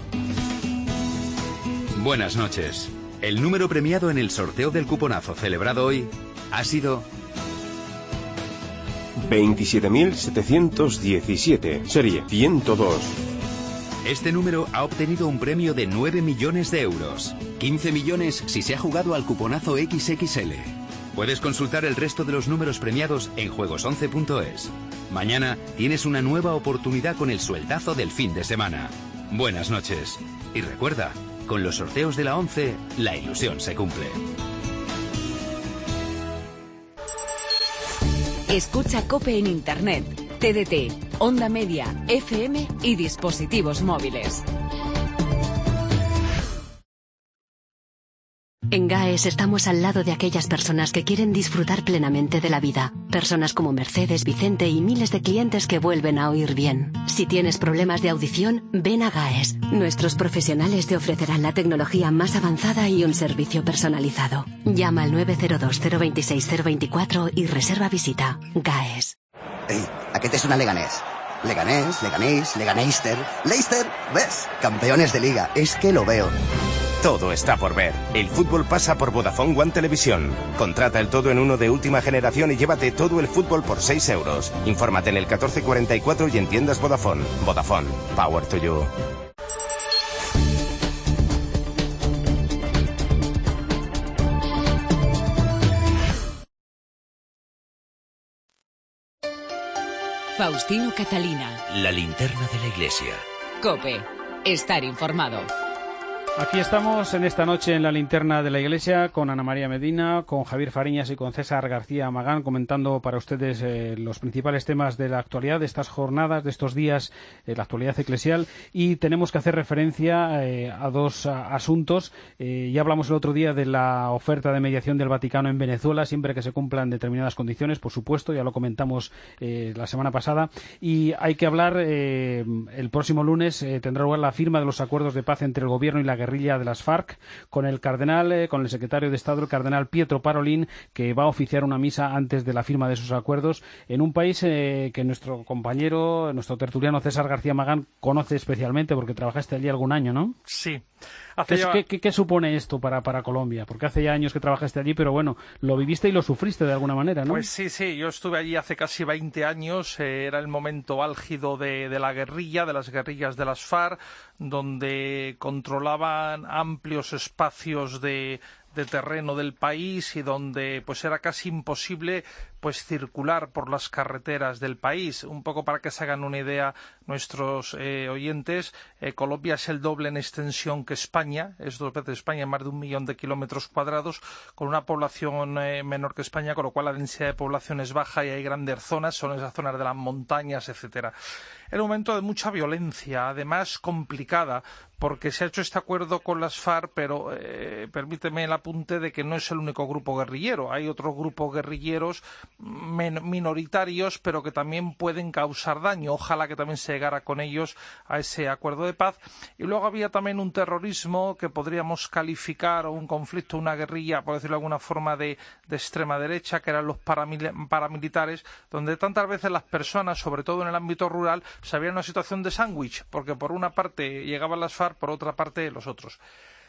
S18: Buenas noches. El número premiado en el sorteo del cuponazo celebrado hoy ha sido
S19: veintisiete mil setecientos diecisiete, serie ciento dos.
S18: Este número ha obtenido un premio de nueve millones de euros. quince millones si se ha jugado al cuponazo equis equis ele. Puedes consultar el resto de los números premiados en juegos once punto es. Mañana tienes una nueva oportunidad con el sueldazo del fin de semana. Buenas noches. Y recuerda, con los sorteos de la once, la ilusión se cumple.
S1: Escucha COPE en Internet, T D T, Onda Media, F M y dispositivos móviles.
S20: En GAES estamos al lado de aquellas personas que quieren disfrutar plenamente de la vida. Personas como Mercedes, Vicente y miles de clientes que vuelven a oír bien. Si tienes problemas de audición, ven a GAES. Nuestros profesionales te ofrecerán la tecnología más avanzada y un servicio personalizado. Llama al nueve cero dos, cero dos seis, cero dos cuatro y reserva visita. GAES.
S21: Ei, aquest és una Leganés. Leganés, Leganés, Leganeister, Leicester, ¿ves? Campeones de liga, es que lo veo.
S22: Todo está por ver. El fútbol pasa por Vodafone One Televisión. Contrata el todo en uno de última generación y llévate todo el fútbol por seis euros. Infórmate en el catorce cuarenta y cuatro y en tiendas Vodafone. Vodafone. Power to you.
S1: Faustino Catalina.
S2: La linterna de la iglesia.
S1: COPE. Estar informado.
S3: Aquí estamos en esta noche en la linterna de la iglesia con Ana María Medina, con Javier Fariñas y con César García Magán comentando para ustedes eh, los principales temas de la actualidad de estas jornadas, de estos días, eh, la actualidad eclesial, y tenemos que hacer referencia eh, a dos a, asuntos. Eh, ya hablamos el otro día de la oferta de mediación del Vaticano en Venezuela, siempre que se cumplan determinadas condiciones, por supuesto, ya lo comentamos eh, la semana pasada, y hay que hablar, eh, el próximo lunes eh, tendrá lugar la firma de los acuerdos de paz entre el gobierno y la guerrilla de las FARC, con el cardenal, eh, con el secretario de Estado, el cardenal Pietro Parolin, que va a oficiar una misa antes de la firma de esos acuerdos, en un país eh, que nuestro compañero, nuestro tertuliano César García Magán conoce especialmente, porque trabajaste allí algún año, ¿no?
S5: Sí.
S3: ¿Qué,
S5: ya...
S3: ¿qué, qué, ¿Qué supone esto para, para Colombia? Porque hace ya años que trabajaste allí, pero bueno, lo viviste y lo sufriste de alguna manera, ¿no?
S5: Pues sí, sí, yo estuve allí hace casi veinte años, eh, era el momento álgido de, de la guerrilla, de las guerrillas de las FARC, donde controlaban amplios espacios de, de terreno del país y donde pues era casi imposible pues circular por las carreteras del país. Un poco para que se hagan una idea nuestros eh, oyentes, eh, Colombia es el doble en extensión que España, es dos veces España, más de un millón de kilómetros cuadrados, con una población eh, menor que España, con lo cual la densidad de población es baja y hay grandes zonas, son esas zonas de las montañas, etcétera. Era un momento de mucha violencia, además complicada, porque se ha hecho este acuerdo con las FARC, pero eh, permíteme el apunte de que no es el único grupo guerrillero. Hay otros grupos guerrilleros men- minoritarios, pero que también pueden causar daño. Ojalá que también se llegara con ellos a ese acuerdo de paz. Y luego había también un terrorismo que podríamos calificar, o un conflicto, una guerrilla, por decirlo de alguna forma, de, de extrema derecha, que eran los paramil- paramilitares, donde tantas veces las personas, sobre todo en el ámbito rural, se había una situación de sándwich, porque por una parte llegaban las FARC, por otra parte los otros.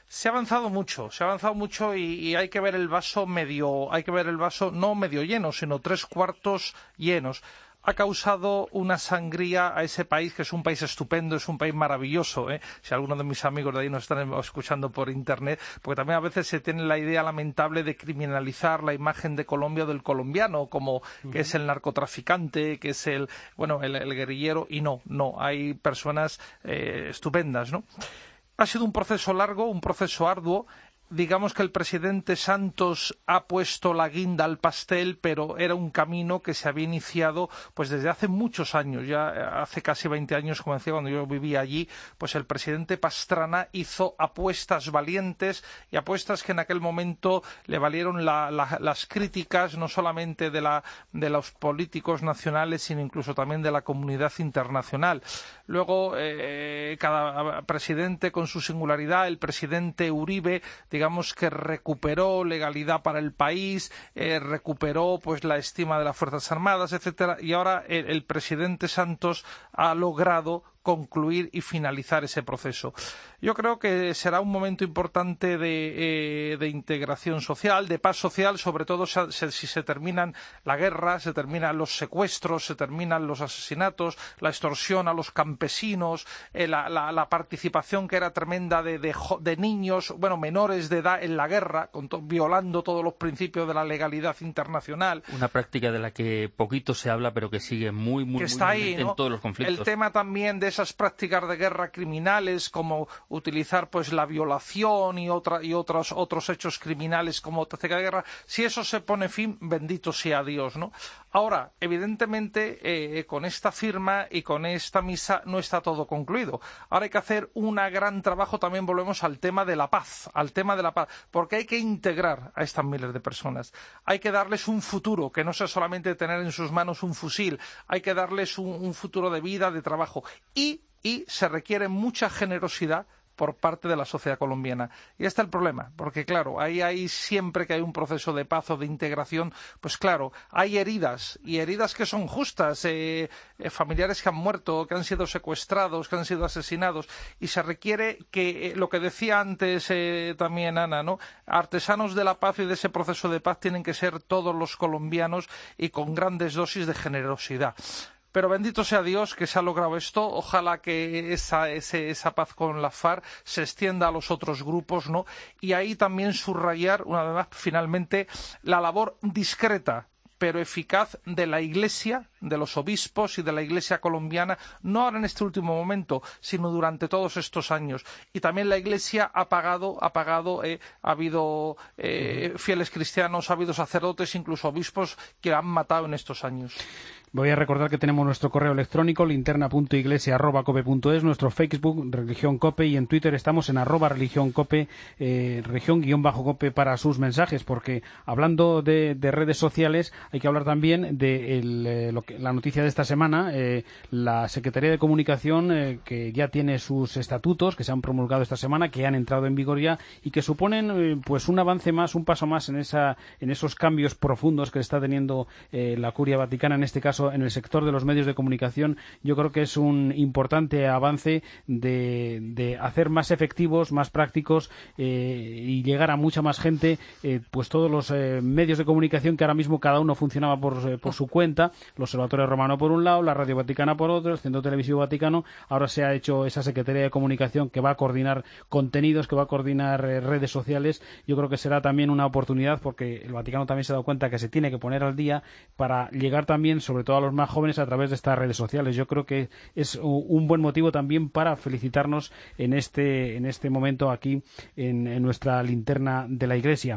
S5: Se ha avanzado mucho, se ha avanzado mucho y, y hay que ver el vaso medio, hay que ver el vaso no medio lleno, sino tres cuartos llenos. Ha causado una sangría a ese país, que es un país estupendo, es un país maravilloso, ¿eh? Si algunos de mis amigos de ahí nos están escuchando por internet, porque también a veces se tiene la idea lamentable de criminalizar la imagen de Colombia o del colombiano, como uh-huh. que es el narcotraficante, que es el, bueno, el, el guerrillero, y no, no, hay personas eh, estupendas, ¿no? Ha sido un proceso largo, un proceso arduo. Digamos que el presidente Santos ha puesto la guinda al pastel, pero era un camino que se había iniciado pues desde hace muchos años, ya hace casi veinte años, como decía, cuando yo vivía allí, pues el presidente Pastrana hizo apuestas valientes y apuestas que en aquel momento le valieron la, la, las críticas, no solamente de, la, de los políticos nacionales, sino incluso también de la comunidad internacional. Luego, eh, cada presidente con su singularidad, el presidente Uribe, digamos que recuperó legalidad para el país, eh, recuperó pues la estima de las Fuerzas Armadas, etcétera, y ahora el, el presidente Santos ha logrado concluir y finalizar ese proceso. Yo creo que será un momento importante de, eh, de integración social, de paz social, sobre todo si, si se terminan la guerra, se terminan los secuestros, se terminan los asesinatos, la extorsión a los campesinos, eh, la, la, la participación que era tremenda de, de, de niños, bueno, menores de edad en la guerra, con to, violando todos los principios de la legalidad internacional.
S8: Una práctica de la que poquito se habla, pero que sigue muy, muy,
S5: que está
S8: muy
S5: ahí,
S8: en
S5: ¿no?
S8: todos los conflictos.
S5: El tema también de esas prácticas de guerra criminales, como utilizar pues la violación y otra y otros otros hechos criminales como táctica de guerra, si eso se pone fin, bendito sea Dios, ¿no? Ahora, evidentemente, eh, con esta firma y con esta misa no está todo concluido. Ahora hay que hacer un gran trabajo, también volvemos al tema de la paz, al tema de la paz, porque hay que integrar a estas miles de personas. Hay que darles un futuro, que no sea solamente tener en sus manos un fusil, hay que darles un, un futuro de vida, de trabajo. Y Y se requiere mucha generosidad por parte de la sociedad colombiana. Y está el problema, porque claro, ahí hay siempre que hay un proceso de paz o de integración, pues claro, hay heridas, y heridas que son justas, eh, eh, familiares que han muerto, que han sido secuestrados, que han sido asesinados, y se requiere que, eh, lo que decía antes eh, también Ana, ¿no? Artesanos de la paz y de ese proceso de paz tienen que ser todos los colombianos y con grandes dosis de generosidad. Pero bendito sea Dios que se ha logrado esto. Ojalá que esa, ese, esa paz con la FARC se extienda a los otros grupos, ¿no? Y ahí también subrayar, una vez más, finalmente, la labor discreta pero eficaz de la Iglesia, de los obispos y de la Iglesia colombiana, no ahora en este último momento, sino durante todos estos años. Y también la Iglesia ha pagado, ha pagado, eh, ha habido eh, fieles cristianos, ha habido sacerdotes, incluso obispos que han matado en estos años.
S3: Voy a recordar que tenemos nuestro correo electrónico linterna punto iglesia arroba cope punto es, nuestro Facebook Religión Cope, y en Twitter estamos en arroba religión cope, eh, religión guión bajo cope para sus mensajes, porque hablando de, de redes sociales hay que hablar también de el, eh, lo que, la noticia de esta semana. Eh, la Secretaría de Comunicación, eh, que ya tiene sus estatutos, que se han promulgado esta semana, que han entrado en vigor ya y que suponen eh, pues un avance más, un paso más en, esa, en esos cambios profundos que está teniendo eh, la Curia Vaticana, en este caso en el sector de los medios de comunicación. Yo creo que es un importante avance de, de hacer más efectivos, más prácticos eh, y llegar a mucha más gente, eh, pues todos los eh, medios de comunicación que ahora mismo cada uno funcionaba por, eh, por su cuenta, el Observatorio Romano por un lado, la Radio Vaticana por otro, el Centro Televisivo Vaticano. Ahora se ha hecho esa Secretaría de Comunicación que va a coordinar contenidos, que va a coordinar eh, redes sociales. Yo creo que será también una oportunidad, porque el Vaticano también se ha dado cuenta que se tiene que poner al día para llegar también, sobre todo a los más jóvenes, a través de estas redes sociales. Yo creo que es un buen motivo también para felicitarnos en este en este momento aquí en, en nuestra linterna de la Iglesia.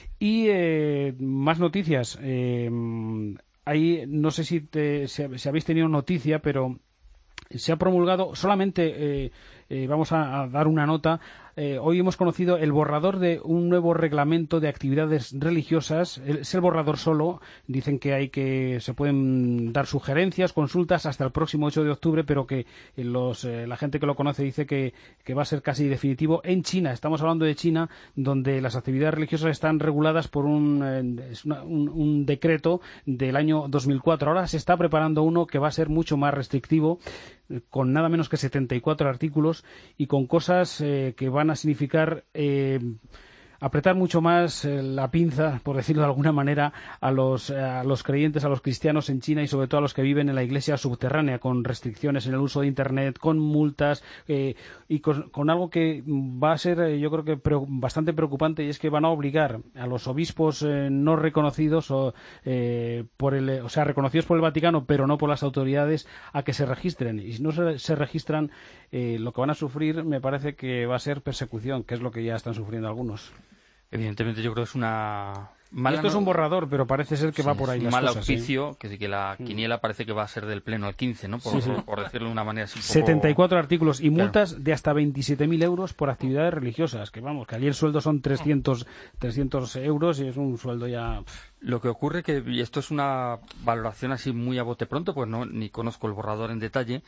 S3: Y eh, más noticias. Eh, ahí no sé si, te, si, si habéis tenido noticia, pero se ha promulgado solamente. Eh, eh, vamos a, a dar una nota. Eh, hoy hemos conocido el borrador de un nuevo reglamento de actividades religiosas. Es el borrador solo. Dicen que hay que se pueden dar sugerencias, consultas hasta el próximo ocho de octubre, pero que los, eh, la gente que lo conoce dice que, que va a ser casi definitivo en China. Estamos hablando de China, donde las actividades religiosas están reguladas por un, eh, es una, un, un decreto del año dos mil cuatro. Ahora se está preparando uno que va a ser mucho más restrictivo. con nada menos que setenta y cuatro artículos y con cosas eh, que van a significar eh, apretar mucho más eh, la pinza, por decirlo de alguna manera, a los, eh, a los creyentes, a los cristianos en China y sobre todo a los que viven en la iglesia subterránea, con restricciones en el uso de Internet, con multas eh, y con, con algo que va a ser, eh, yo creo que pre- bastante preocupante, y es que van a obligar a los obispos eh, no reconocidos, o, eh, por el, o sea, reconocidos por el Vaticano, pero no por las autoridades, a que se registren. Y si no se, se registran, eh, lo que van a sufrir me parece que va a ser persecución, que es lo que ya están sufriendo algunos.
S8: Evidentemente yo creo que es una mala...
S3: Esto es un borrador, pero parece ser que
S8: sí,
S3: va por ahí
S8: es un
S3: las
S8: mal
S3: cosas.
S8: auspicio,
S3: ¿sí?
S8: que sí que la quiniela parece que va a ser del pleno al quince, ¿no? Por,
S3: Sí, sí.
S8: por decirlo de una manera así un poco...
S3: setenta y cuatro artículos y
S8: Claro.
S3: multas de hasta veintisiete mil euros por actividades religiosas, que vamos, que allí el sueldo son trescientos, trescientos euros y es un sueldo ya...
S8: Lo que ocurre que, y esto es una valoración así muy a bote pronto, pues no ni conozco el borrador en detalle,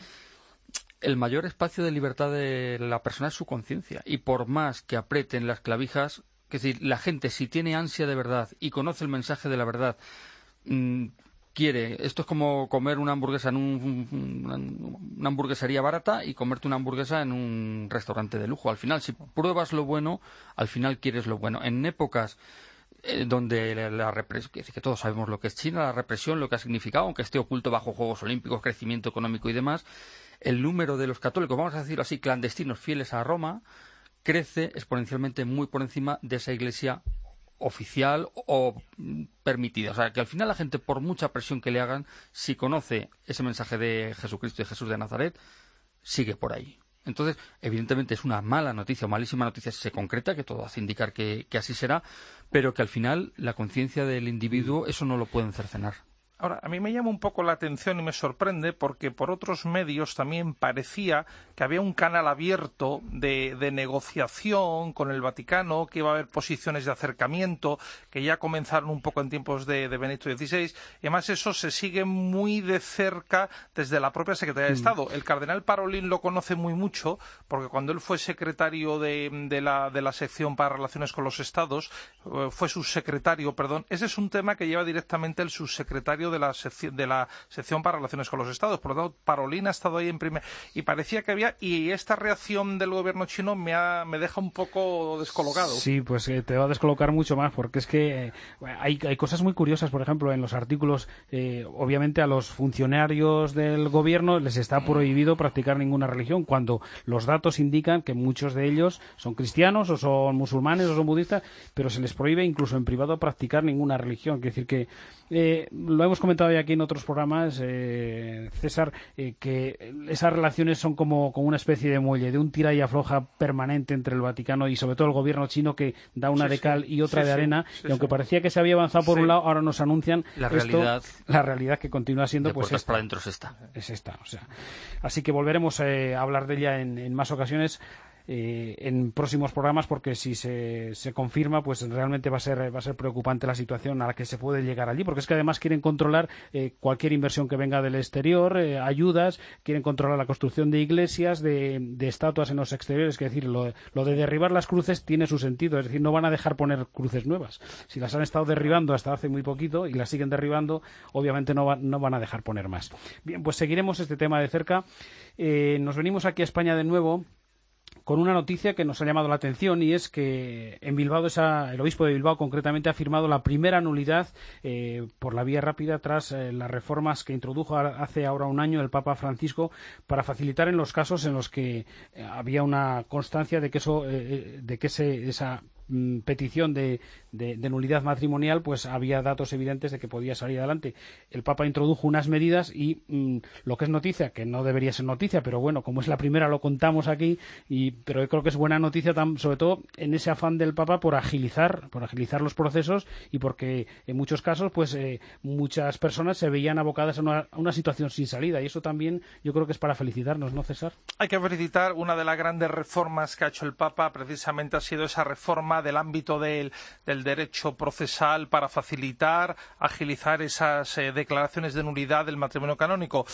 S8: el mayor espacio de libertad de la persona es su conciencia, y por más que aprieten las clavijas, es decir, la gente, si tiene ansia de verdad y conoce el mensaje de la verdad, mmm, quiere, esto es como comer una hamburguesa en un, una, una hamburguesería barata y comerte una hamburguesa en un restaurante de lujo. Al final, si pruebas lo bueno, al final quieres lo bueno. En épocas eh, donde la, la represión, que, que todos sabemos lo que es China, la represión, lo que ha significado, aunque esté oculto bajo Juegos Olímpicos, crecimiento económico y demás, el número de los católicos, vamos a decirlo así, clandestinos fieles a Roma, crece exponencialmente muy por encima de esa iglesia oficial o permitida. O sea, que al final la gente, por mucha presión que le hagan, si conoce ese mensaje de Jesucristo y Jesús de Nazaret, sigue por ahí. Entonces, evidentemente es una mala noticia o malísima noticia si se concreta, que todo hace indicar que, que así será, pero que al final la conciencia del individuo, eso no lo pueden cercenar.
S5: Ahora, a mí me llama un poco la atención y me sorprende porque por otros medios también parecía que había un canal abierto de, de negociación con el Vaticano, que iba a haber posiciones de acercamiento, que ya comenzaron un poco en tiempos de, de Benedicto dieciséis, y además eso se sigue muy de cerca desde la propia Secretaría de
S3: Mm.
S5: Estado. El cardenal Parolin lo conoce muy mucho porque cuando él fue secretario de, de, la, de la sección para relaciones con los Estados, eh, fue subsecretario, perdón, ese es un tema que lleva directamente el subsecretario de la sección de la sección para relaciones con los Estados. Por lo tanto, Parolin ha estado ahí en primer y parecía que había, y esta reacción del gobierno chino me ha, me deja un poco descolocado.
S3: Sí, pues eh, te va a descolocar mucho más, porque es que eh, hay, hay cosas muy curiosas, por ejemplo, en los artículos, eh, obviamente a los funcionarios del gobierno les está prohibido practicar ninguna religión, cuando los datos indican que muchos de ellos son cristianos o son musulmanes o son budistas, pero se les prohíbe incluso en privado practicar ninguna religión. Quiere decir que eh, lo hemos comentado ya aquí en otros programas, eh, César, eh, que esas relaciones son como, como una especie de muelle, de un tira y afloja permanente entre el Vaticano y sobre todo el gobierno chino, que da una
S8: Sí,
S3: de cal y otra
S8: sí,
S3: de
S8: sí,
S3: arena,
S8: sí,
S3: y aunque
S8: sí.
S3: parecía que se había avanzado por
S8: Sí.
S3: un lado, ahora nos anuncian
S8: La
S3: esto,
S8: realidad-
S3: la realidad que continúa siendo
S8: de
S3: pues
S8: puertas
S3: esta.
S8: para adentro es esta.
S3: Es esta, o sea. Así que volveremos eh, a hablar de ella en, en más ocasiones. Eh, en próximos programas, porque si se, se confirma, pues realmente va a ser va a ser preocupante la situación a la que se puede llegar allí, porque es que además quieren controlar eh, cualquier inversión que venga del exterior, eh, ayudas, quieren controlar la construcción de iglesias, de, de estatuas en los exteriores. Es decir, lo, lo de derribar las cruces tiene su sentido, es decir, no van a dejar poner cruces nuevas. Si las han estado derribando hasta hace muy poquito y las siguen derribando, obviamente no, va, no van a dejar poner más. Bien, pues seguiremos este tema de cerca. Eh, nos venimos aquí a España de nuevo con una noticia que nos ha llamado la atención, y es que en Bilbao, esa, el obispo de Bilbao concretamente, ha firmado la primera nulidad eh, por la vía rápida tras eh, las reformas que introdujo hace ahora un año el Papa Francisco para facilitar en los casos en los que eh, había una constancia de que eso, eh, de que ese, esa mm, petición de, de, de nulidad matrimonial, pues había datos evidentes de que podía salir adelante. El Papa introdujo unas medidas y mm, lo que es noticia, que no debería ser noticia, pero bueno, como es la primera lo contamos aquí, y pero yo creo que es buena noticia, tam, sobre todo en ese afán del Papa por agilizar, por agilizar los procesos, y porque en muchos casos pues eh, muchas personas se veían abocadas a una, a una situación sin salida, y eso también yo creo que es para felicitarnos, ¿no, César?
S5: Hay que felicitar. Una de las grandes reformas que ha hecho el Papa precisamente ha sido esa reforma del ámbito del, del derecho procesal para facilitar, agilizar esas eh, declaraciones de nulidad del matrimonio canónico.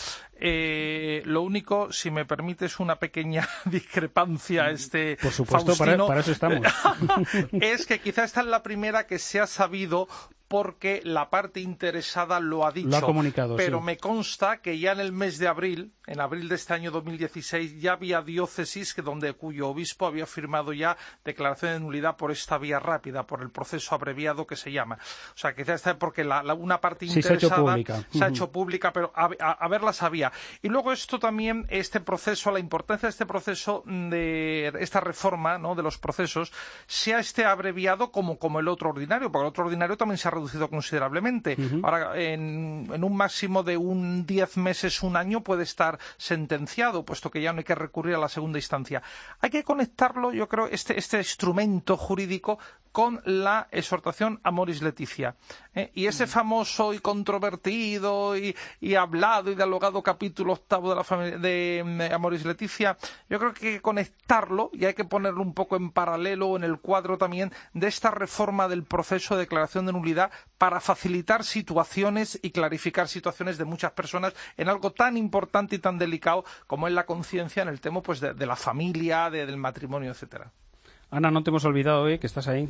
S5: Eh, lo único, si me permites una pequeña discrepancia, este
S3: Por supuesto, para,
S5: Faustino,
S3: para eso estamos.
S5: es que quizá esta es la primera que se ha sabido porque la parte interesada lo ha dicho.
S3: Lo ha comunicado,
S5: pero
S3: sí.
S5: me consta que ya en el mes de abril, en abril de este año dos mil dieciséis, ya había diócesis que donde cuyo obispo había firmado ya declaración de nulidad por esta vía rápida, por el proceso abreviado que se llama. O sea, quizás está porque la, la, una parte
S3: sí,
S5: interesada
S3: se ha hecho pública,
S5: se ha hecho pública, pero a, a, a verla sabía. Y luego esto también, este proceso, la importancia de este proceso, de esta reforma, ¿no?, de los procesos, sea este abreviado como, como el otro ordinario, porque el otro ordinario también se ha reducido considerablemente. Uh-huh. Ahora, en, en un máximo de un diez meses, un año, puede estar sentenciado, puesto que ya no hay que recurrir a la segunda instancia. Hay que conectarlo, yo creo, este, este instrumento jurídico con la exhortación Amoris Laetitia. ¿eh? Y ese famoso y controvertido y, y hablado y dialogado capítulo octavo de, la familia, de, de Amoris Laetitia, yo creo que hay que conectarlo y hay que ponerlo un poco en paralelo o en el cuadro también de esta reforma del proceso de declaración de nulidad para facilitar situaciones y clarificar situaciones de muchas personas en algo tan importante y tan delicado como es la conciencia en el tema pues de, de la familia, de, del matrimonio, etcétera.
S3: Ana, no te hemos olvidado, ¿eh?, que estás ahí.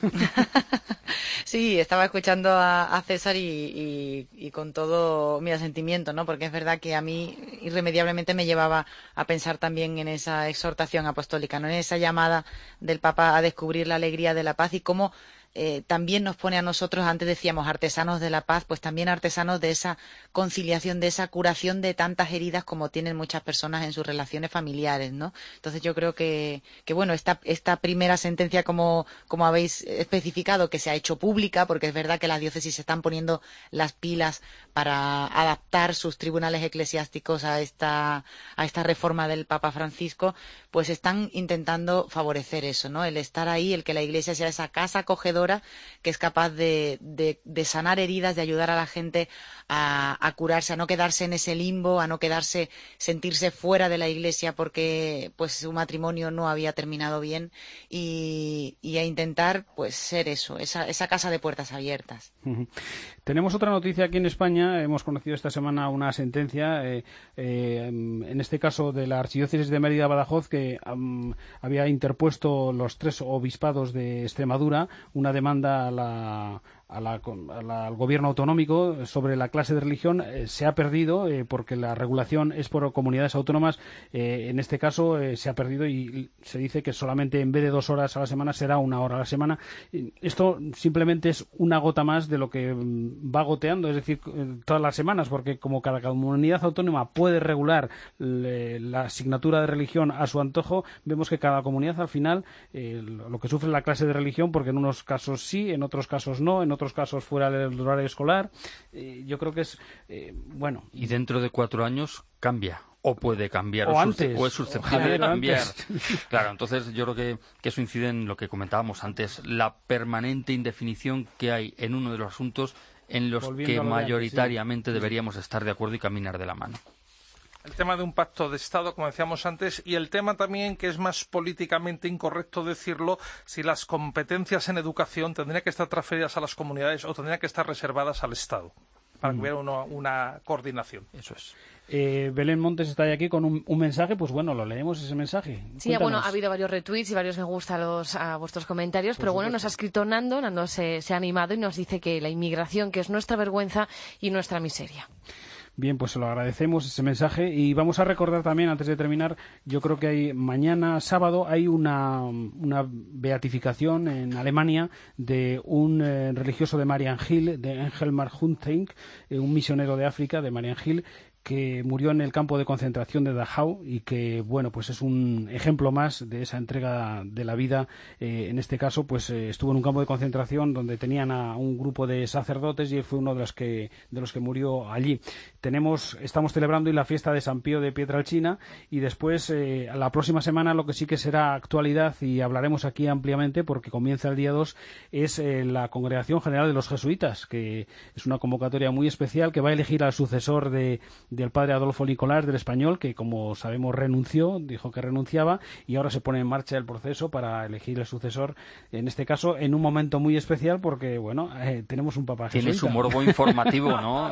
S6: Sí, estaba escuchando a, a César y, y, y con todo mi asentimiento, ¿no? Porque es verdad que a mí irremediablemente me llevaba a pensar también en esa exhortación apostólica, ¿no?, en esa llamada del Papa a descubrir la alegría de la paz y cómo Eh, también nos pone a nosotros, antes decíamos artesanos de la paz, pues también artesanos de esa conciliación, de esa curación de tantas heridas como tienen muchas personas en sus relaciones familiares, ¿no? Entonces yo creo que, que bueno, esta, esta primera sentencia, como, como habéis especificado, que se ha hecho pública, porque es verdad que las diócesis se están poniendo las pilas para adaptar sus tribunales eclesiásticos a esta, a esta reforma del Papa Francisco, pues están intentando favorecer eso, ¿no? El estar ahí, el que la Iglesia sea esa casa acogedora que es capaz de, de, de sanar heridas, de ayudar a la gente a, a curarse, a no quedarse en ese limbo, a no quedarse, sentirse fuera de la Iglesia porque pues su matrimonio no había terminado bien y, y a intentar pues ser eso, esa, esa casa de puertas abiertas.
S3: Uh-huh. Tenemos otra noticia aquí en España. Hemos conocido esta semana una sentencia, eh, eh, en este caso de la Archidiócesis de Mérida-Badajoz, que um, había interpuesto los tres obispados de Extremadura una demanda a la, a la, a la, al gobierno autonómico sobre la clase de religión. Eh, se ha perdido eh, porque la regulación es por comunidades autónomas. Eh, en este caso eh, se ha perdido y se dice que solamente en vez de dos horas a la semana será una hora a la semana. Esto simplemente es una gota más de lo que va goteando, es decir, todas las semanas, porque como cada comunidad autónoma puede regular le, la asignatura de religión a su antojo, vemos que cada comunidad al final eh, lo que sufre es la clase de religión, porque en unos casos sí, en otros casos no, en otros casos fuera del horario escolar. Eh, yo creo que es, eh, bueno...
S8: Y dentro de cuatro años cambia. O puede cambiar,
S3: o,
S8: o,
S3: antes,
S8: o es susceptible de cambiar.
S3: Antes.
S8: Claro, entonces yo creo que, que eso incide en lo que comentábamos antes, la permanente indefinición que hay en uno de los asuntos en los Volviendo que mayoritariamente antes, sí. deberíamos estar de acuerdo y caminar de la mano.
S5: El tema de un pacto de Estado, como decíamos antes, y el tema también, que es más políticamente incorrecto decirlo, si las competencias en educación tendrían que estar transferidas a las comunidades o tendrían que estar reservadas al Estado, para que hubiera una, una coordinación.
S3: Eso es. Eh, Belén Montes está aquí con un, un mensaje, pues bueno, lo leemos ese mensaje.
S4: Sí, Cuéntanos. Bueno, ha habido varios retweets y varios me gusta a, los, a vuestros comentarios, Por pero supuesto. Bueno, nos ha escrito Nando, Nando se, se ha animado y nos dice que la inmigración, que es nuestra vergüenza y nuestra miseria.
S3: Bien, pues se lo agradecemos ese mensaje y vamos a recordar también, antes de terminar, yo creo que hay mañana sábado hay una, una beatificación en Alemania de un eh, religioso de Marianhill, de Engelmar Huntink, eh, un misionero de África de Marianhill, que murió en el campo de concentración de Dachau y que, bueno, pues es un ejemplo más de esa entrega de la vida. Eh, en este caso, pues eh, estuvo en un campo de concentración donde tenían a un grupo de sacerdotes y él fue uno de los que de los que murió allí. Tenemos, estamos celebrando hoy la fiesta de San Pío de Pietrelcina y después, eh, la próxima semana, lo que sí que será actualidad y hablaremos aquí ampliamente porque comienza el día dos, es eh, la Congregación General de los Jesuitas, que es una convocatoria muy especial que va a elegir al sucesor de del padre Adolfo Nicolás del Español, que como sabemos renunció, dijo que renunciaba, y ahora se pone en marcha el proceso para elegir el sucesor, en este caso en un momento muy especial porque, bueno, eh, tenemos un papa jesuita.
S8: Tiene su morbo informativo, ¿no?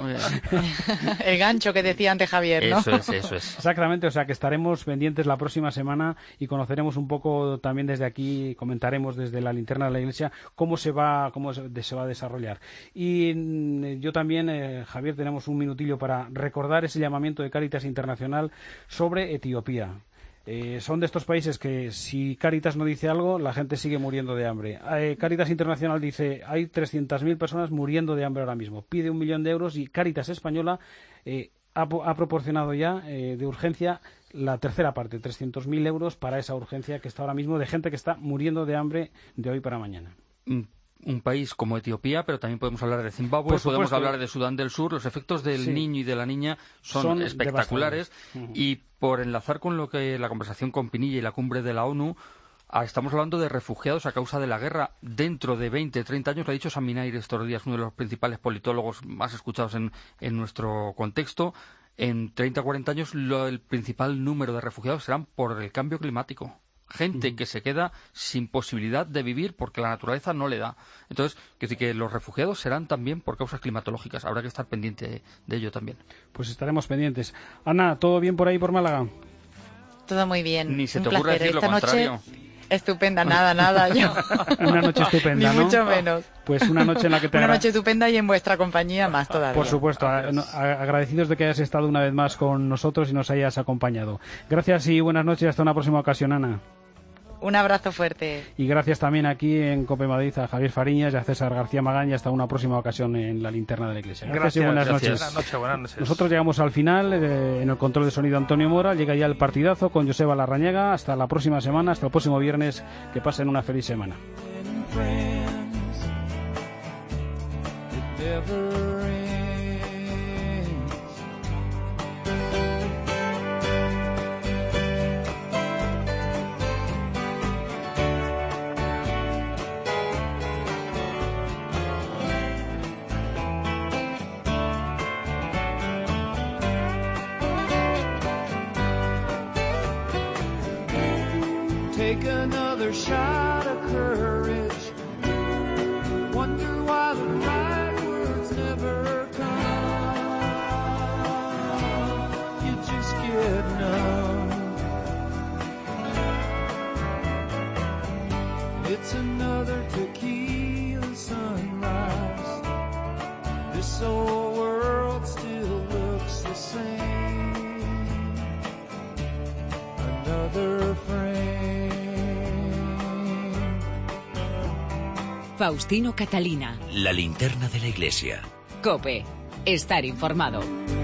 S6: El gancho que decía antes Javier, ¿no?
S8: Eso es, eso es.
S3: Exactamente, o sea que estaremos pendientes la próxima semana y conoceremos un poco también desde aquí, comentaremos desde la linterna de la Iglesia cómo se va, cómo se, se va a desarrollar. Y mm, yo también, eh, Javier, tenemos un minutillo para recordar ese llamamiento de Cáritas Internacional sobre Etiopía. Eh, son de estos países que si Cáritas no dice algo, la gente sigue muriendo de hambre. Eh, Cáritas Internacional dice hay trescientas mil personas muriendo de hambre ahora mismo. Pide un millón de euros y Cáritas Española eh, ha, ha proporcionado ya eh, de urgencia la tercera parte, trescientos mil euros para esa urgencia que está ahora mismo de gente que está muriendo de hambre de hoy para mañana.
S8: Mm. Un país como Etiopía, pero también podemos hablar de Zimbabue, podemos hablar de Sudán del Sur. Los efectos del sí. niño y de la niña son, son espectaculares. Uh-huh. Y por enlazar con lo que la conversación con Pinilla y la cumbre de la ONU, estamos hablando de refugiados a causa de la guerra. Dentro de veinte, treinta años, lo ha dicho Saminair estos días, uno de los principales politólogos más escuchados en, en nuestro contexto. En treinta, cuarenta años, lo, el principal número de refugiados serán por el cambio climático. Gente que se queda sin posibilidad de vivir porque la naturaleza no le da. Entonces, quiero decir que los refugiados serán también por causas climatológicas. Habrá que estar pendiente de, de ello también.
S3: Pues estaremos pendientes. Ana, ¿todo bien por ahí por Málaga?
S6: Todo muy bien.
S8: Ni se
S6: Un
S8: te ocurra
S6: placer.
S8: decir lo
S6: Esta
S8: contrario.
S6: Noche... Estupenda, nada, nada. Yo.
S3: Una noche estupenda,
S6: Ni
S3: ¿no?
S6: mucho menos.
S3: Pues una noche en la que te
S6: Una
S3: agra...
S6: noche estupenda y en vuestra compañía más todavía.
S3: Por supuesto, a, no, agradecidos de que hayas estado una vez más con nosotros y nos hayas acompañado. Gracias y buenas noches, hasta una próxima ocasión, Ana.
S6: Un abrazo fuerte.
S3: Y gracias también aquí en Cope Madrid a Javier Fariñas y a César García Magán y hasta una próxima ocasión en la linterna de la Iglesia. Gracias, gracias y buenas
S5: gracias.
S3: noches.
S5: Buenas noches, buenas noches.
S3: Nosotros llegamos al final, eh, en el control de sonido Antonio Mora, llega ya el partidazo con Joseba Larrañaga. Hasta la próxima semana, hasta el próximo viernes, que pasen una feliz semana.
S7: Take another shot of courage. Wonder why the right words never come. You just get numb. It's another tequila sunrise. This old world still looks the same. Another frame.
S1: Faustino Catalina.
S2: La linterna de la Iglesia.
S1: COPE. Estar informado.